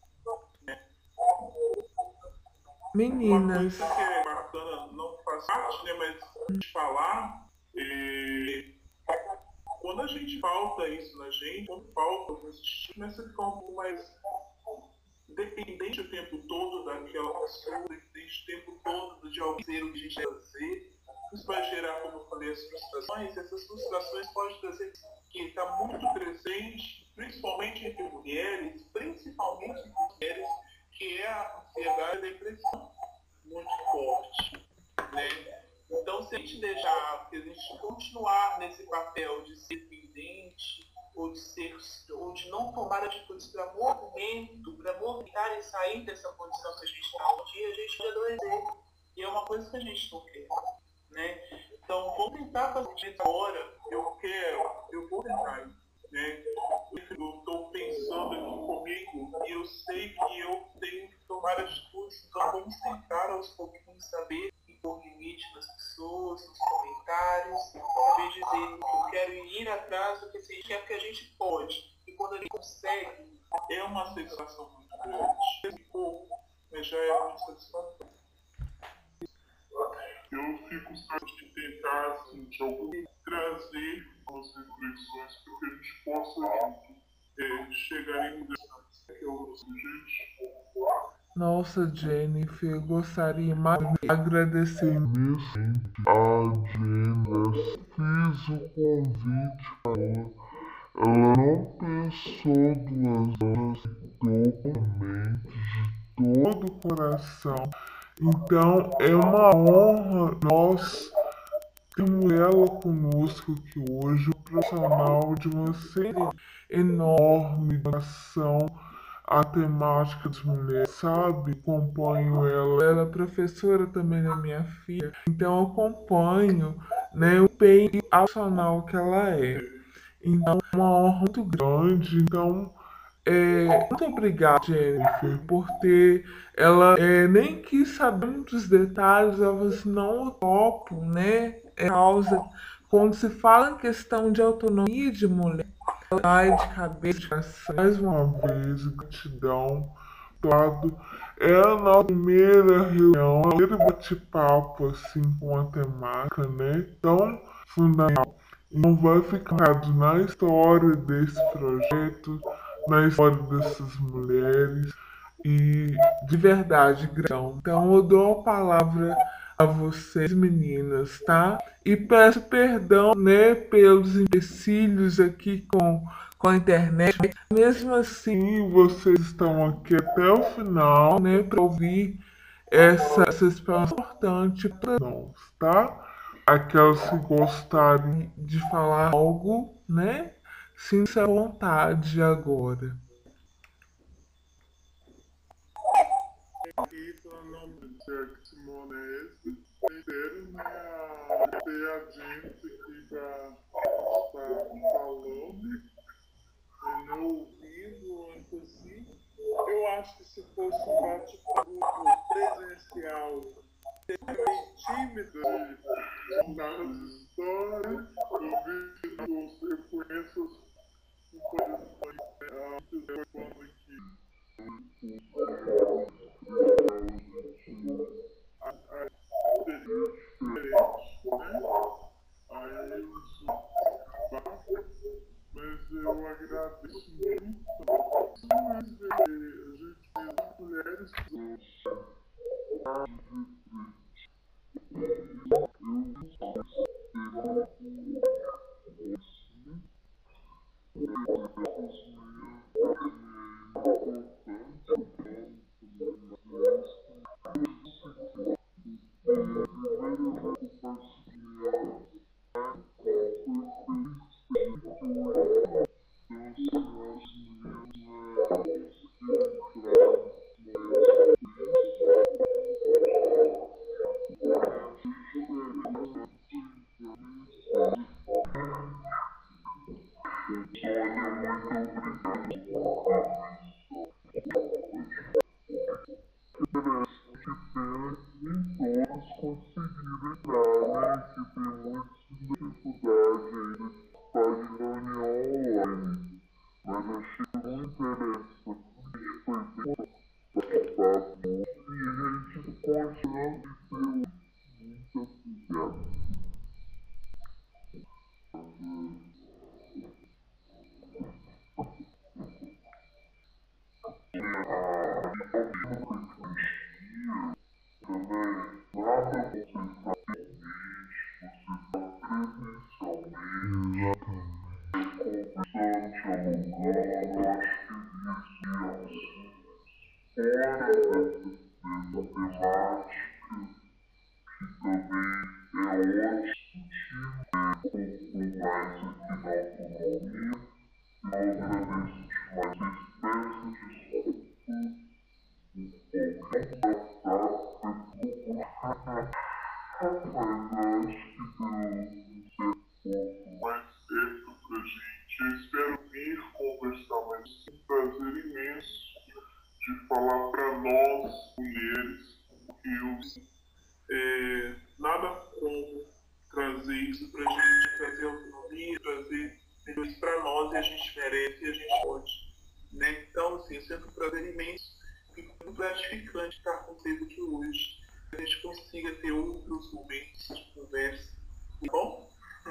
Meninas. Uma coisa que é bacana, não faz parte, né, mas de falar, é, quando a gente falta isso na gente, quando falta o instinto, começa a ficar um pouco mais dependente o tempo todo daquela pessoa, dependente o tempo todo de algo que a gente deve fazer. Isso vai gerar, como eu falei, as frustrações. Essas frustrações podem trazer que está muito presente, principalmente entre mulheres, principalmente entre mulheres, que é a ansiedade e a depressão muito forte, né? Então, se a gente deixar, se a gente continuar nesse papel de ser dependente, ou de, ser, ou de não tomar atitudes para movimento, para movimentar e sair dessa condição que a gente está um dia, a gente vai adoecer. E é uma coisa que a gente não quer, né? Então, vou tentar fazer isso agora, eu quero, eu vou tentar, né? Eu estou pensando aqui comigo e eu sei que eu tenho que tomar atitudes, então vamos tentar aos pouquinhos saber impor limite nas pessoas, nos comentários, saber dizer que eu quero ir atrás do que a gente quer, porque a gente pode. E quando a gente consegue, é uma satisfação muito grande. Esse pouco, mas já é muito satisfatório. Eu fico certo de tentar, assim, de algum trazer as reflexões para que a gente possa junto é, chegar em mudanças. Que é o nosso gente. Nossa, Jennifer, gostaria mais de agradecer A Jennifer fiz o convite para ela. Ela não pensou duas vezes, totalmente, de todo o coração. Então é uma honra nós termos ela conosco aqui hoje, um profissional de uma série enorme de ação. A temática das mulheres, sabe? Acompanho ela. Ela é professora também da minha filha. Então eu acompanho, né, o empenho profissional que ela é. Então é uma honra muito grande. Então, é, muito obrigada, Jennifer, por ter. Ela é, nem quis saber muitos detalhes. Ela falou assim, não, eu topo, né? É causa. Quando se fala em questão de autonomia de mulher, ai de cabeça, de coração. Mais uma vez, gratidão. Lado. É a nossa primeira reunião, o primeiro bate-papo assim com a temática, né? Tão fundamental. Então vai ficar na história desse projeto, na história dessas mulheres. E de verdade, gratidão. Então eu dou a palavra a vocês, meninas, tá? E peço perdão, né, pelos empecilhos aqui com, com a internet. Mesmo assim, vocês estão aqui até o final, né, para ouvir essa, essa experiência importante para nós, tá? Aquelas que gostarem de falar algo, né, sinta-se à vontade agora. Isso, não, Simone. honesta, reitero, né, a, ter a gente que está tá falando, e não ouvindo antes assim. Eu acho que se fosse um bate-papo presencial, seria meio tímido de contar as histórias. Eu vi que você conhece as informações, né, antes de quando aqui. A, a, seria diferente, né? Aí isso basta, mas eu agradeço muito. Mas eh, a gente vê as mulheres mais certo pra gente. Eu espero vir conversar mais. É um prazer imenso de falar para nós, mulheres, que eu é, nada como trazer isso pra gente, trazer autonomia, trazer isso para nós, e a gente merece e a gente pode. Né? Então, assim, sempre um prazer imenso e muito gratificante estar com vocês aqui hoje. Que a gente consiga ter outros momentos de conversa. Tá bom?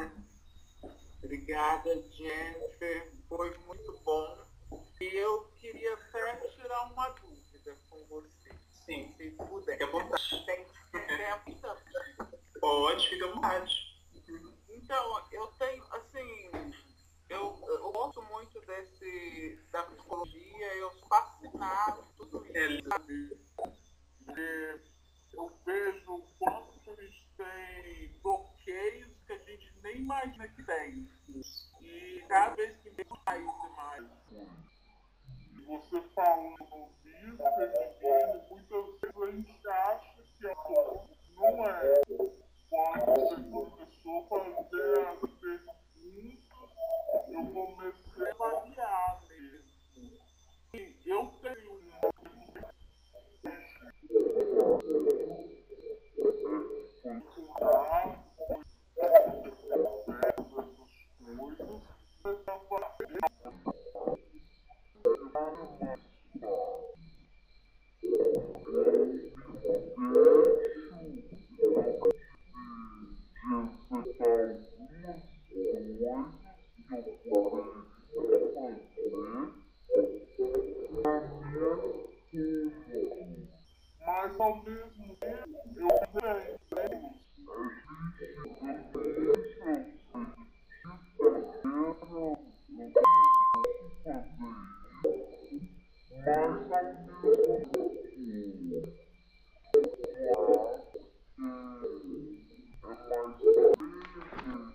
Obrigada, Jennifer. Foi muito bom. E eu queria até tirar uma dúvida com você. Sim, se puder. fica à vontade. Tem tempo também. Pode, fica à vontade. Então, eu tenho, assim, eu, eu gosto muito desse, da psicologia, eu sou fascinado por tudo isso. É, eu vejo o quanto a gente tem bloqueios que a gente nem imagina que tem. E cada vez que vem mais e mais. Você falando isso, feminino, muitas vezes a gente acha que é bom, não é. Quando você começou a fazer as perguntas, eu comecei a avaliar mesmo. E eu tenho um mas ao mesmo tempo eu tenho mas ao mesmo tempo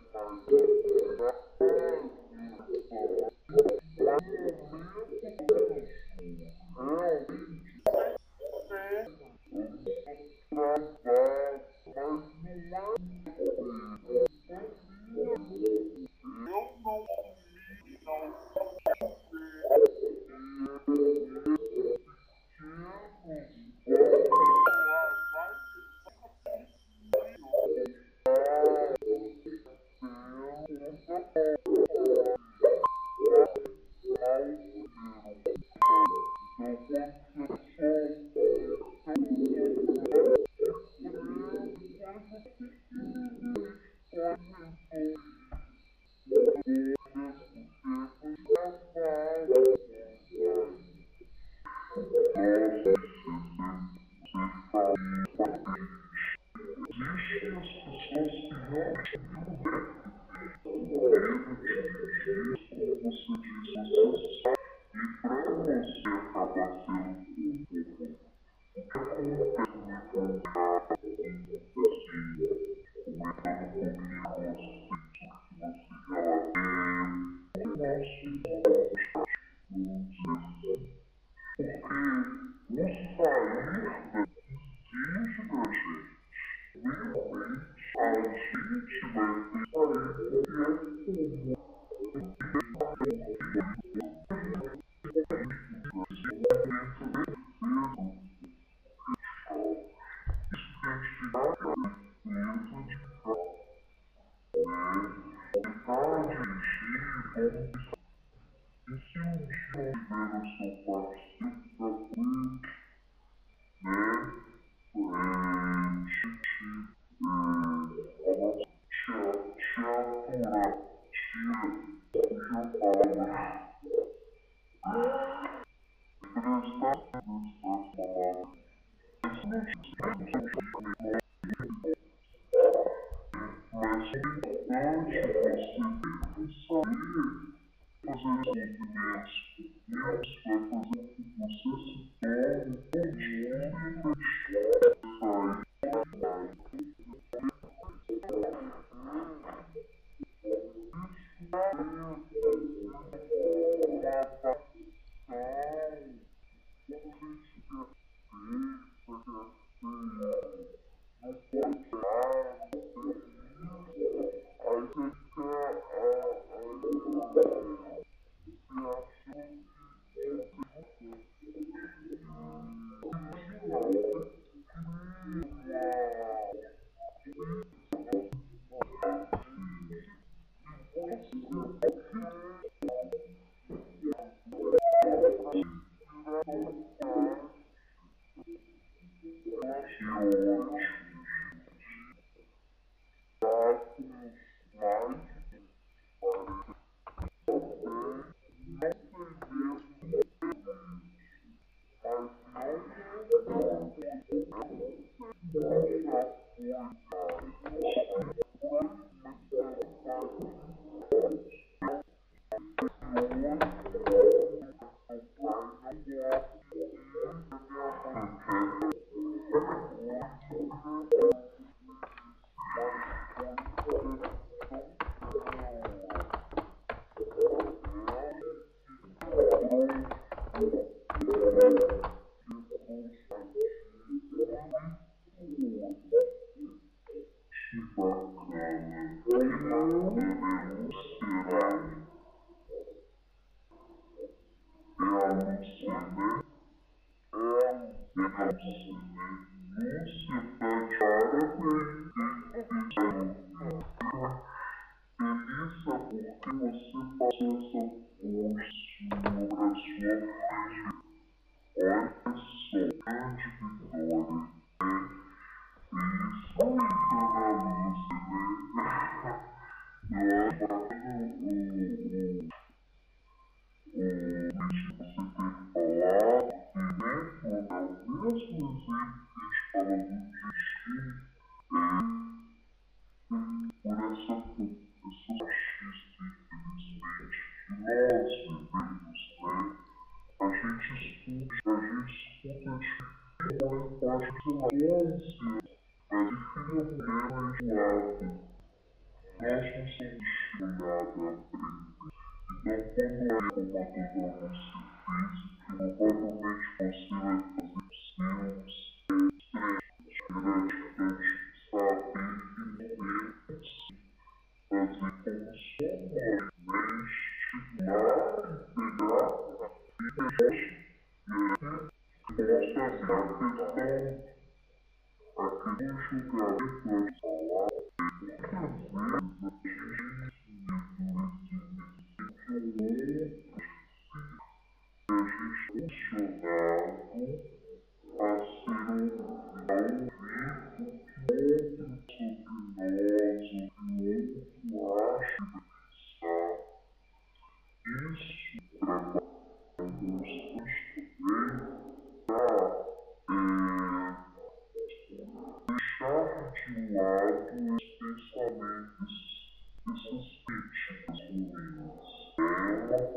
Deixar de lado esse pensamento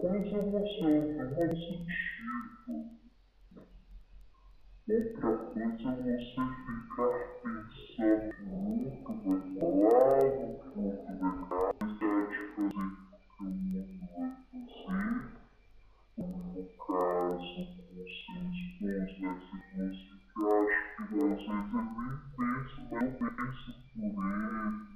coisa é você ouvir um sentido. Outra coisa é você ficar pensando muito, vai falar, no que o outro vai dar, de fazer o que o mundo vai fazer. Como no caso, com seus bons desses que eu acho que às vezes eu nem penso, mas eu penso por ele.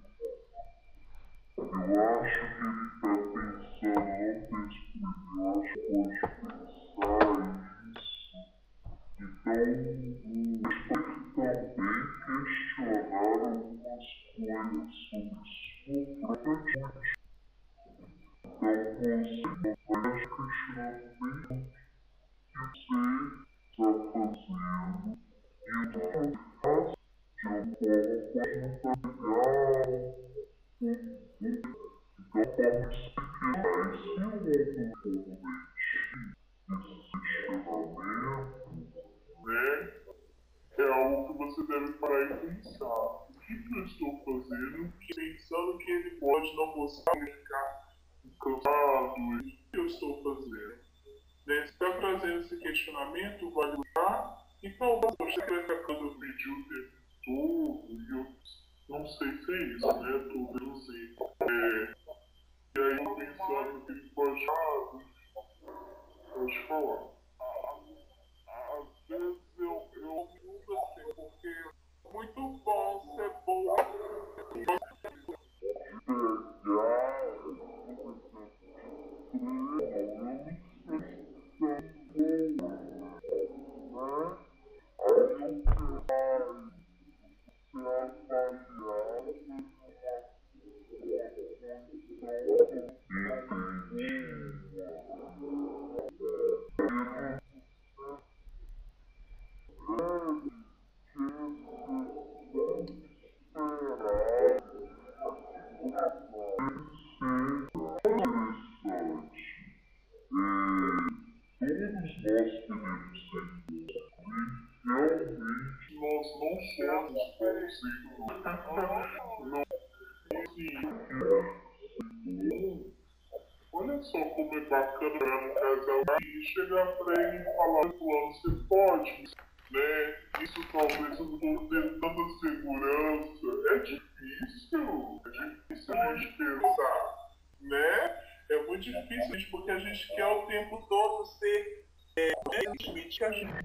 Eu acho que ele está pensando, não penso por ele, eu acho que pode pensar isso. Então, pode também questionar algumas coisas sobre sua própria atitude. Então, consigo mais questionando bem o que você está fazendo e o que você faz de uma forma que não está legal. Então, como se quer, se o outro competir esse questionamento, né, é algo que você deve parar e pensar. O que, que eu estou fazendo? Pensando que ele pode não gostar, ficar cansado, o que eu estou fazendo? Né, se está trazendo esse questionamento, vai olhar e talvez você esteja acabando pedir o tempo todo, e eu não sei se é isso, né? Estou deduzindo. É, e aí eu pensando que ele pode, pode falar. Às vezes eu, eu mudo assim, porque é muito bom ser bom. Olha só como é bacana para um casal e chegar para ele e falar, fulano, você pode, né? Isso talvez eu não estou tendo tanta segurança. É difícil, é difícil a gente pensar, né? É muito difícil, gente, porque a gente quer o tempo todo ser é, admitir que a gente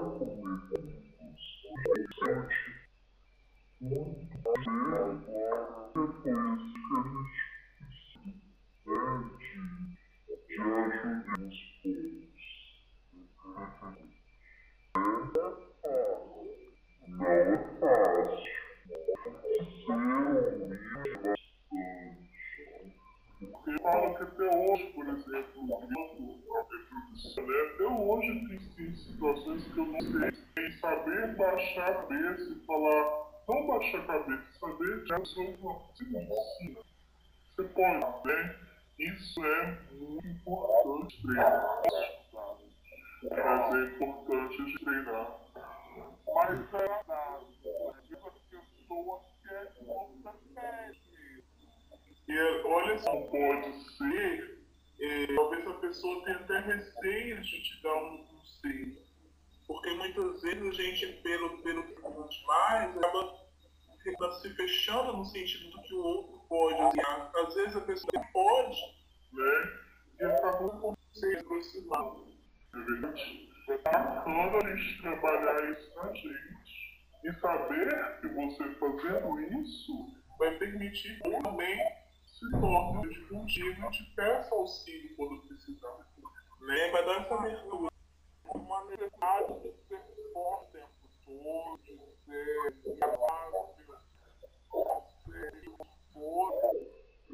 fala que até hoje, por exemplo, no grupo, até hoje tem situações que eu não sei. Tem saber baixar a cabeça e falar, não baixar a cabeça, saber já sobre uma coisa. Você pode, né? Isso é muito importante treinar. Mas é importante treinar. Mas é verdade, as pessoas querem outra pede. E olha só, pode ser, é, talvez a pessoa tenha até receio de te dar um conselho. Porque muitas vezes a gente, pelo, pelo que conhece mais, acaba, acaba se fechando no sentido do que o outro pode. Assim, às vezes a pessoa pode, né? E acaba com se aproximando. É verdade? É bacana a gente trabalhar isso na gente. E saber que você fazendo isso vai permitir que também se torne contigo e te peça auxílio quando precisar. Né? Vai dar essa abertura. Uma necessidade de ser forte o tempo todo, de ser capaz, de ser forte.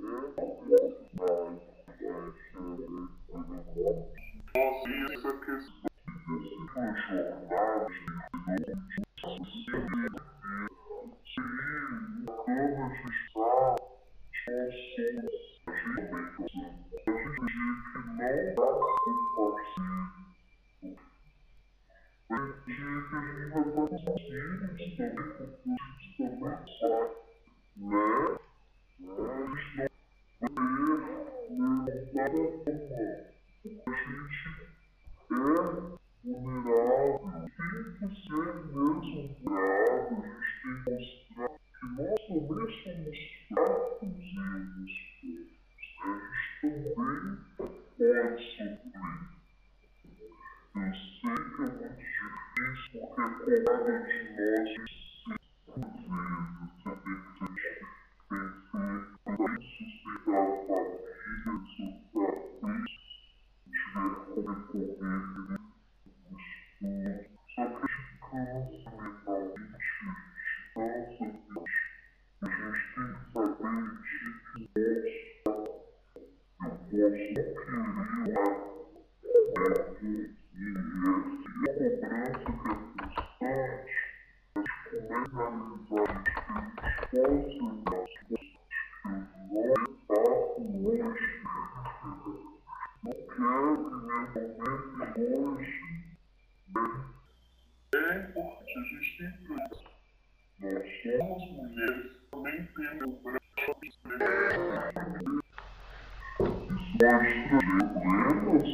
Nossa, essa questão de jornada, é vulnerável, tem que ser mesmo vulnerável, a gente tem que mostrar que nós também somos fracos e imperfeitos, a gente também pode sofrer. Eu sei que é muito difícil porque cada de nós você tem que ser sustentar a família, sustentar tiver como recorrer só que a gente cansa mentalmente, a gente cansa, a gente tem que saber de que nós, eu posso querer e essa cobrança que é constante, mas como é realizar isso que a gente possa dar não passo longe, não quero que meu momento hoje é importante, a gente tem que nós somos mulheres, também temos braços, problemas,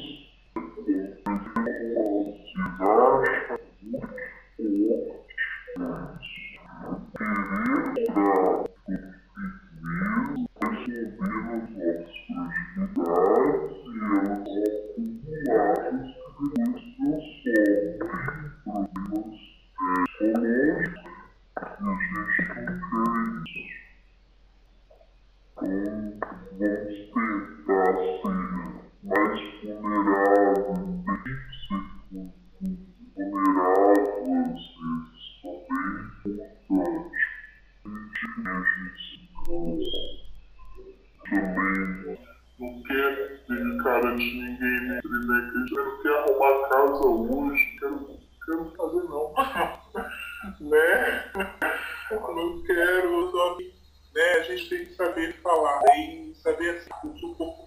não quer ter cara de ninguém, né? Eu não quero arrumar casa hoje, quero, quero fazer não. Né? Eu não quero, só que né, a gente tem que saber falar e saber assim, um pouco.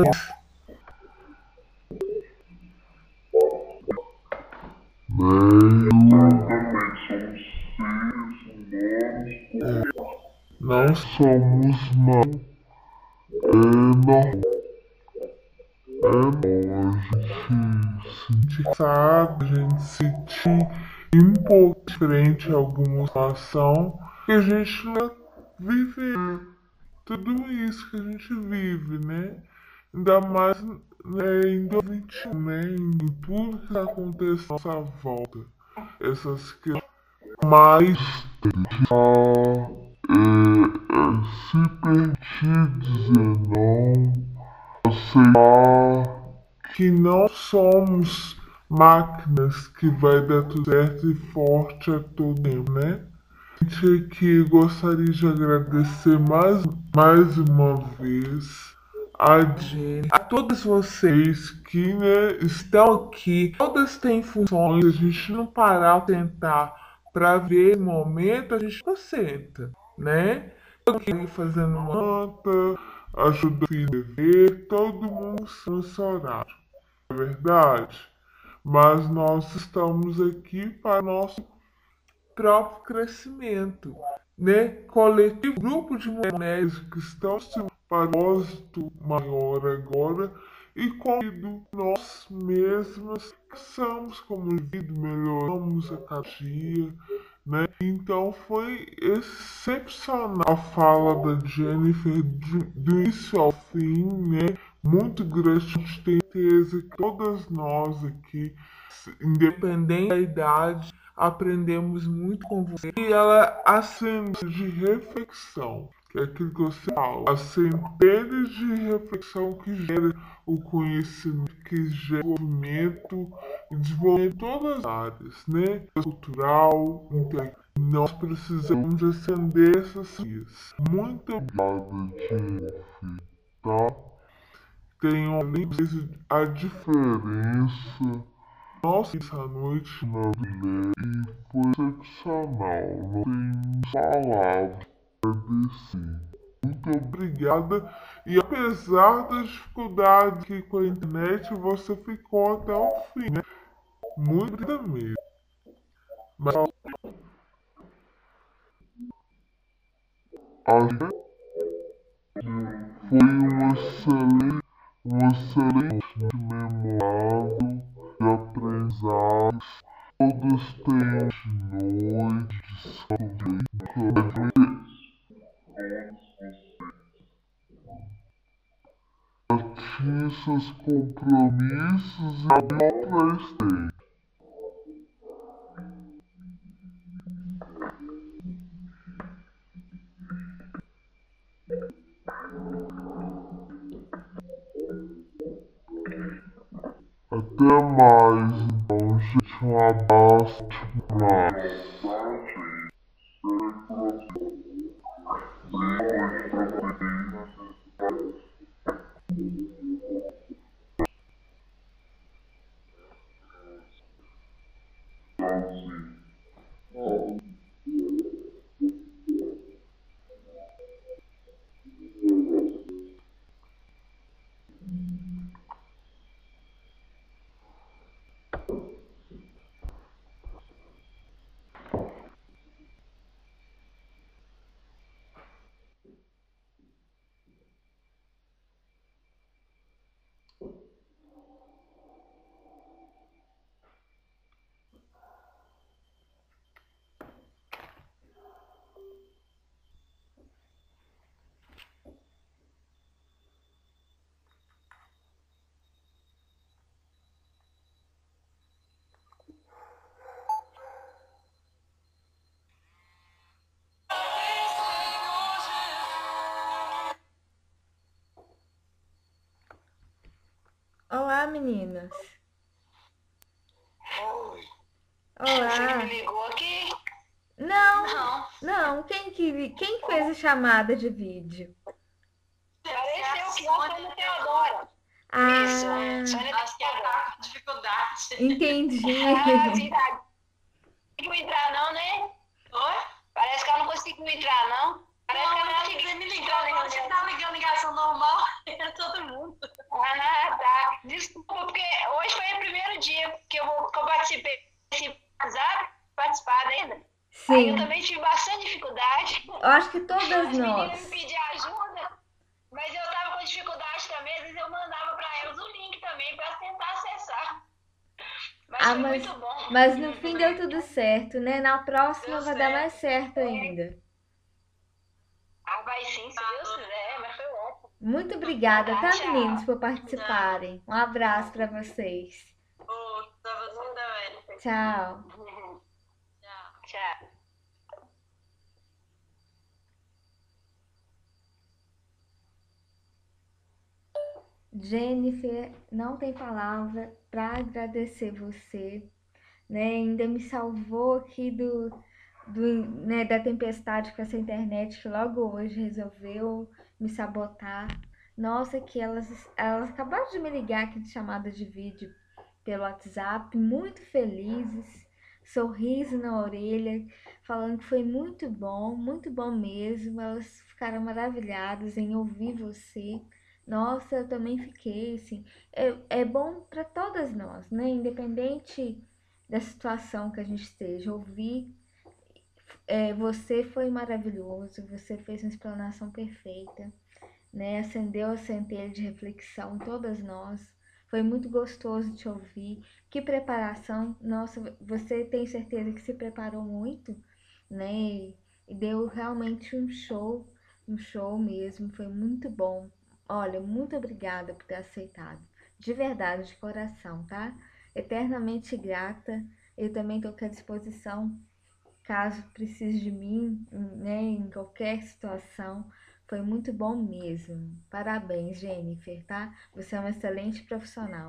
Nós somos mal. É não. É não. A gente se sabe, a gente se sente impotente em alguma situação que a gente não vive tudo isso que a gente vive, né? Ainda mais né, em dois mil e vinte e um, né? Em tudo que acontece à nossa volta. Essas questões mais a é, é, se permitir dizer não, aceitar que não somos máquinas que vai dar tudo certo e forte a todo tempo, né? A gente aqui gostaria de agradecer mais, mais uma vez a Jenny, a todos vocês que né, estão aqui. Todas têm funções, a gente não parar de tentar para ver o momento, a gente concentra, né? Todo mundo fazendo manta, ajuda a escrever, todo mundo no seu horário, é verdade? Mas nós estamos aqui para nosso próprio crescimento, né? Coletivo, grupo de mulheres que estão se um propósito maior agora e convido nós mesmas somos como indivíduo, melhoramos a cada dia, né? Então foi excepcional a fala da Jennifer do, do início ao fim, né? Muito grande, tenho certeza que todas nós aqui, independente da idade, aprendemos muito com você. E ela acende de reflexão, que é aquilo que você fala, as centenas de reflexão que gera o conhecimento, que gera o desenvolvimento e desenvolvimento em todas as áreas, né? Cultural, intelectual. Nós precisamos acender essas vias. Muito obrigada, Jennifer, tá? Tenham a diferença. Nossa, essa noite na mulher e foi excepcional. Não tem palavras para agradecer. Muito obrigada. E apesar das dificuldades que com a internet, você ficou até o fim, né? Muito obrigada mesmo. Mas a gente foi um excelente, um excelente memória. noites, aproveita atinge seus compromissos e abre o Playstation. Até mais, então, gente. Um abraço. Olá, meninas. Oi. Olá. Você me ligou aqui? Não, Não. não. Quem que, quem que fez a chamada de vídeo? Pareceu que eu sou no Teodora. Ah, Isso, Sônia Acho que ela tá com dificuldade. entendi. Ah, sim, tá. Não conseguiu entrar não, né? Oi? Parece que ela não conseguiu entrar, não. Parece que ela não Você conseguiu me ligou, entrar na agora você reunião. tá ligando ligação normal, é todo mundo. Ah, tá. Desculpa, porque hoje foi o primeiro dia que eu, vou, que eu participei desse WhatsApp, participado ainda. Aí eu Sim, também tive bastante dificuldade. eu acho que todas As meninas nós. me pediam ajuda, mas eu tava com dificuldade também, às vezes eu mandava pra elas o link também pra tentar acessar. Mas Ah, foi mas, muito bom. mas no fim deu tudo certo, né? Na próxima Deu vai dar certo. mais certo ainda. Ah, vai sim, se Deus quiser, mas foi ótimo. Muito obrigada, Tá, tá, tchau. meninos, por participarem. Um abraço pra vocês. Ô, pra você também. Tchau. Tchau. Tchau. Jennifer, não tem palavra para agradecer você, né? Ainda me salvou aqui do, do, né, da tempestade com essa internet que logo hoje resolveu me sabotar. Nossa, que elas, elas acabaram de me ligar aqui de chamada de vídeo pelo WhatsApp, muito felizes, sorriso na orelha, falando que foi muito bom, muito bom mesmo. Elas ficaram maravilhadas em ouvir você. Nossa, eu também fiquei assim. É, é bom para todas nós, né? Independente da situação que a gente esteja, ouvir é, você foi maravilhoso, você fez uma explanação perfeita, né? Acendeu a centelha de reflexão em todas nós. Foi muito gostoso te ouvir. Que preparação! Nossa, você tem certeza que se preparou muito, né? E deu realmente um show, um show mesmo. Foi muito bom. Olha, muito obrigada por ter aceitado. De verdade, de coração, tá? Eternamente grata. Eu também estou aqui à disposição, caso precise de mim, né? Em qualquer situação. Foi muito bom mesmo. Parabéns, Jennifer, tá? Você é uma excelente profissional.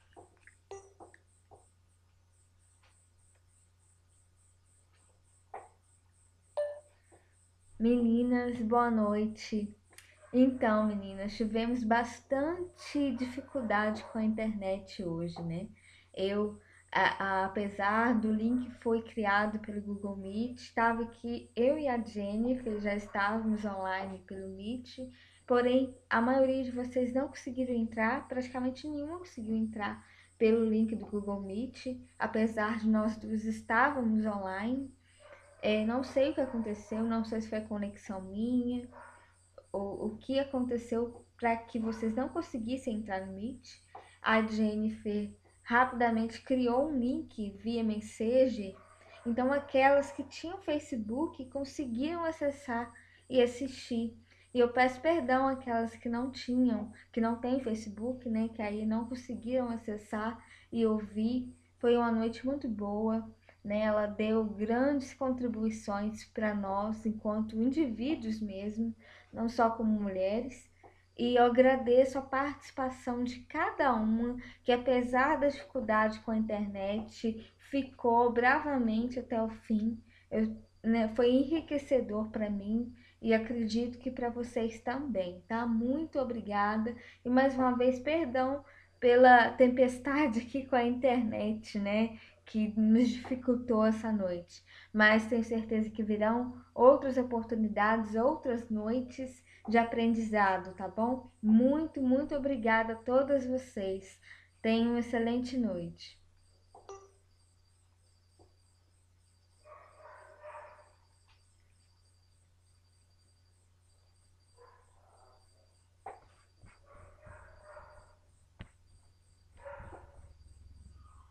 Meninas, boa noite. Então, meninas, tivemos bastante dificuldade com a internet hoje, né? Eu, a- a- apesar do link que foi criado pelo Google Meet, estava aqui, eu e a Jennifer já estávamos online pelo Meet, porém a maioria de vocês não conseguiram entrar, praticamente nenhuma conseguiu entrar pelo link do Google Meet, apesar de nós duas estávamos online. É, não sei o que aconteceu, não sei se foi a conexão minha, o, o que aconteceu para que vocês não conseguissem entrar no Meet. A Jennifer rapidamente criou um link via Messenger. Então, aquelas que tinham Facebook conseguiram acessar e assistir. E eu peço perdão àquelas que não tinham, que não têm Facebook, né? Que aí não conseguiram acessar e ouvir. Foi uma noite muito boa, né? Ela deu grandes contribuições para nós, enquanto indivíduos mesmo, não só como mulheres. E eu agradeço a participação de cada uma, que apesar da dificuldade com a internet, ficou bravamente até o fim. Eu, né, foi enriquecedor para mim e acredito que para vocês também, tá? Muito obrigada e mais uma vez perdão pela tempestade aqui com a internet, né? Que nos dificultou essa noite. Mas tenho certeza que virão outras oportunidades, outras noites de aprendizado, tá bom? Muito, muito obrigada a todas vocês. Tenham uma excelente noite.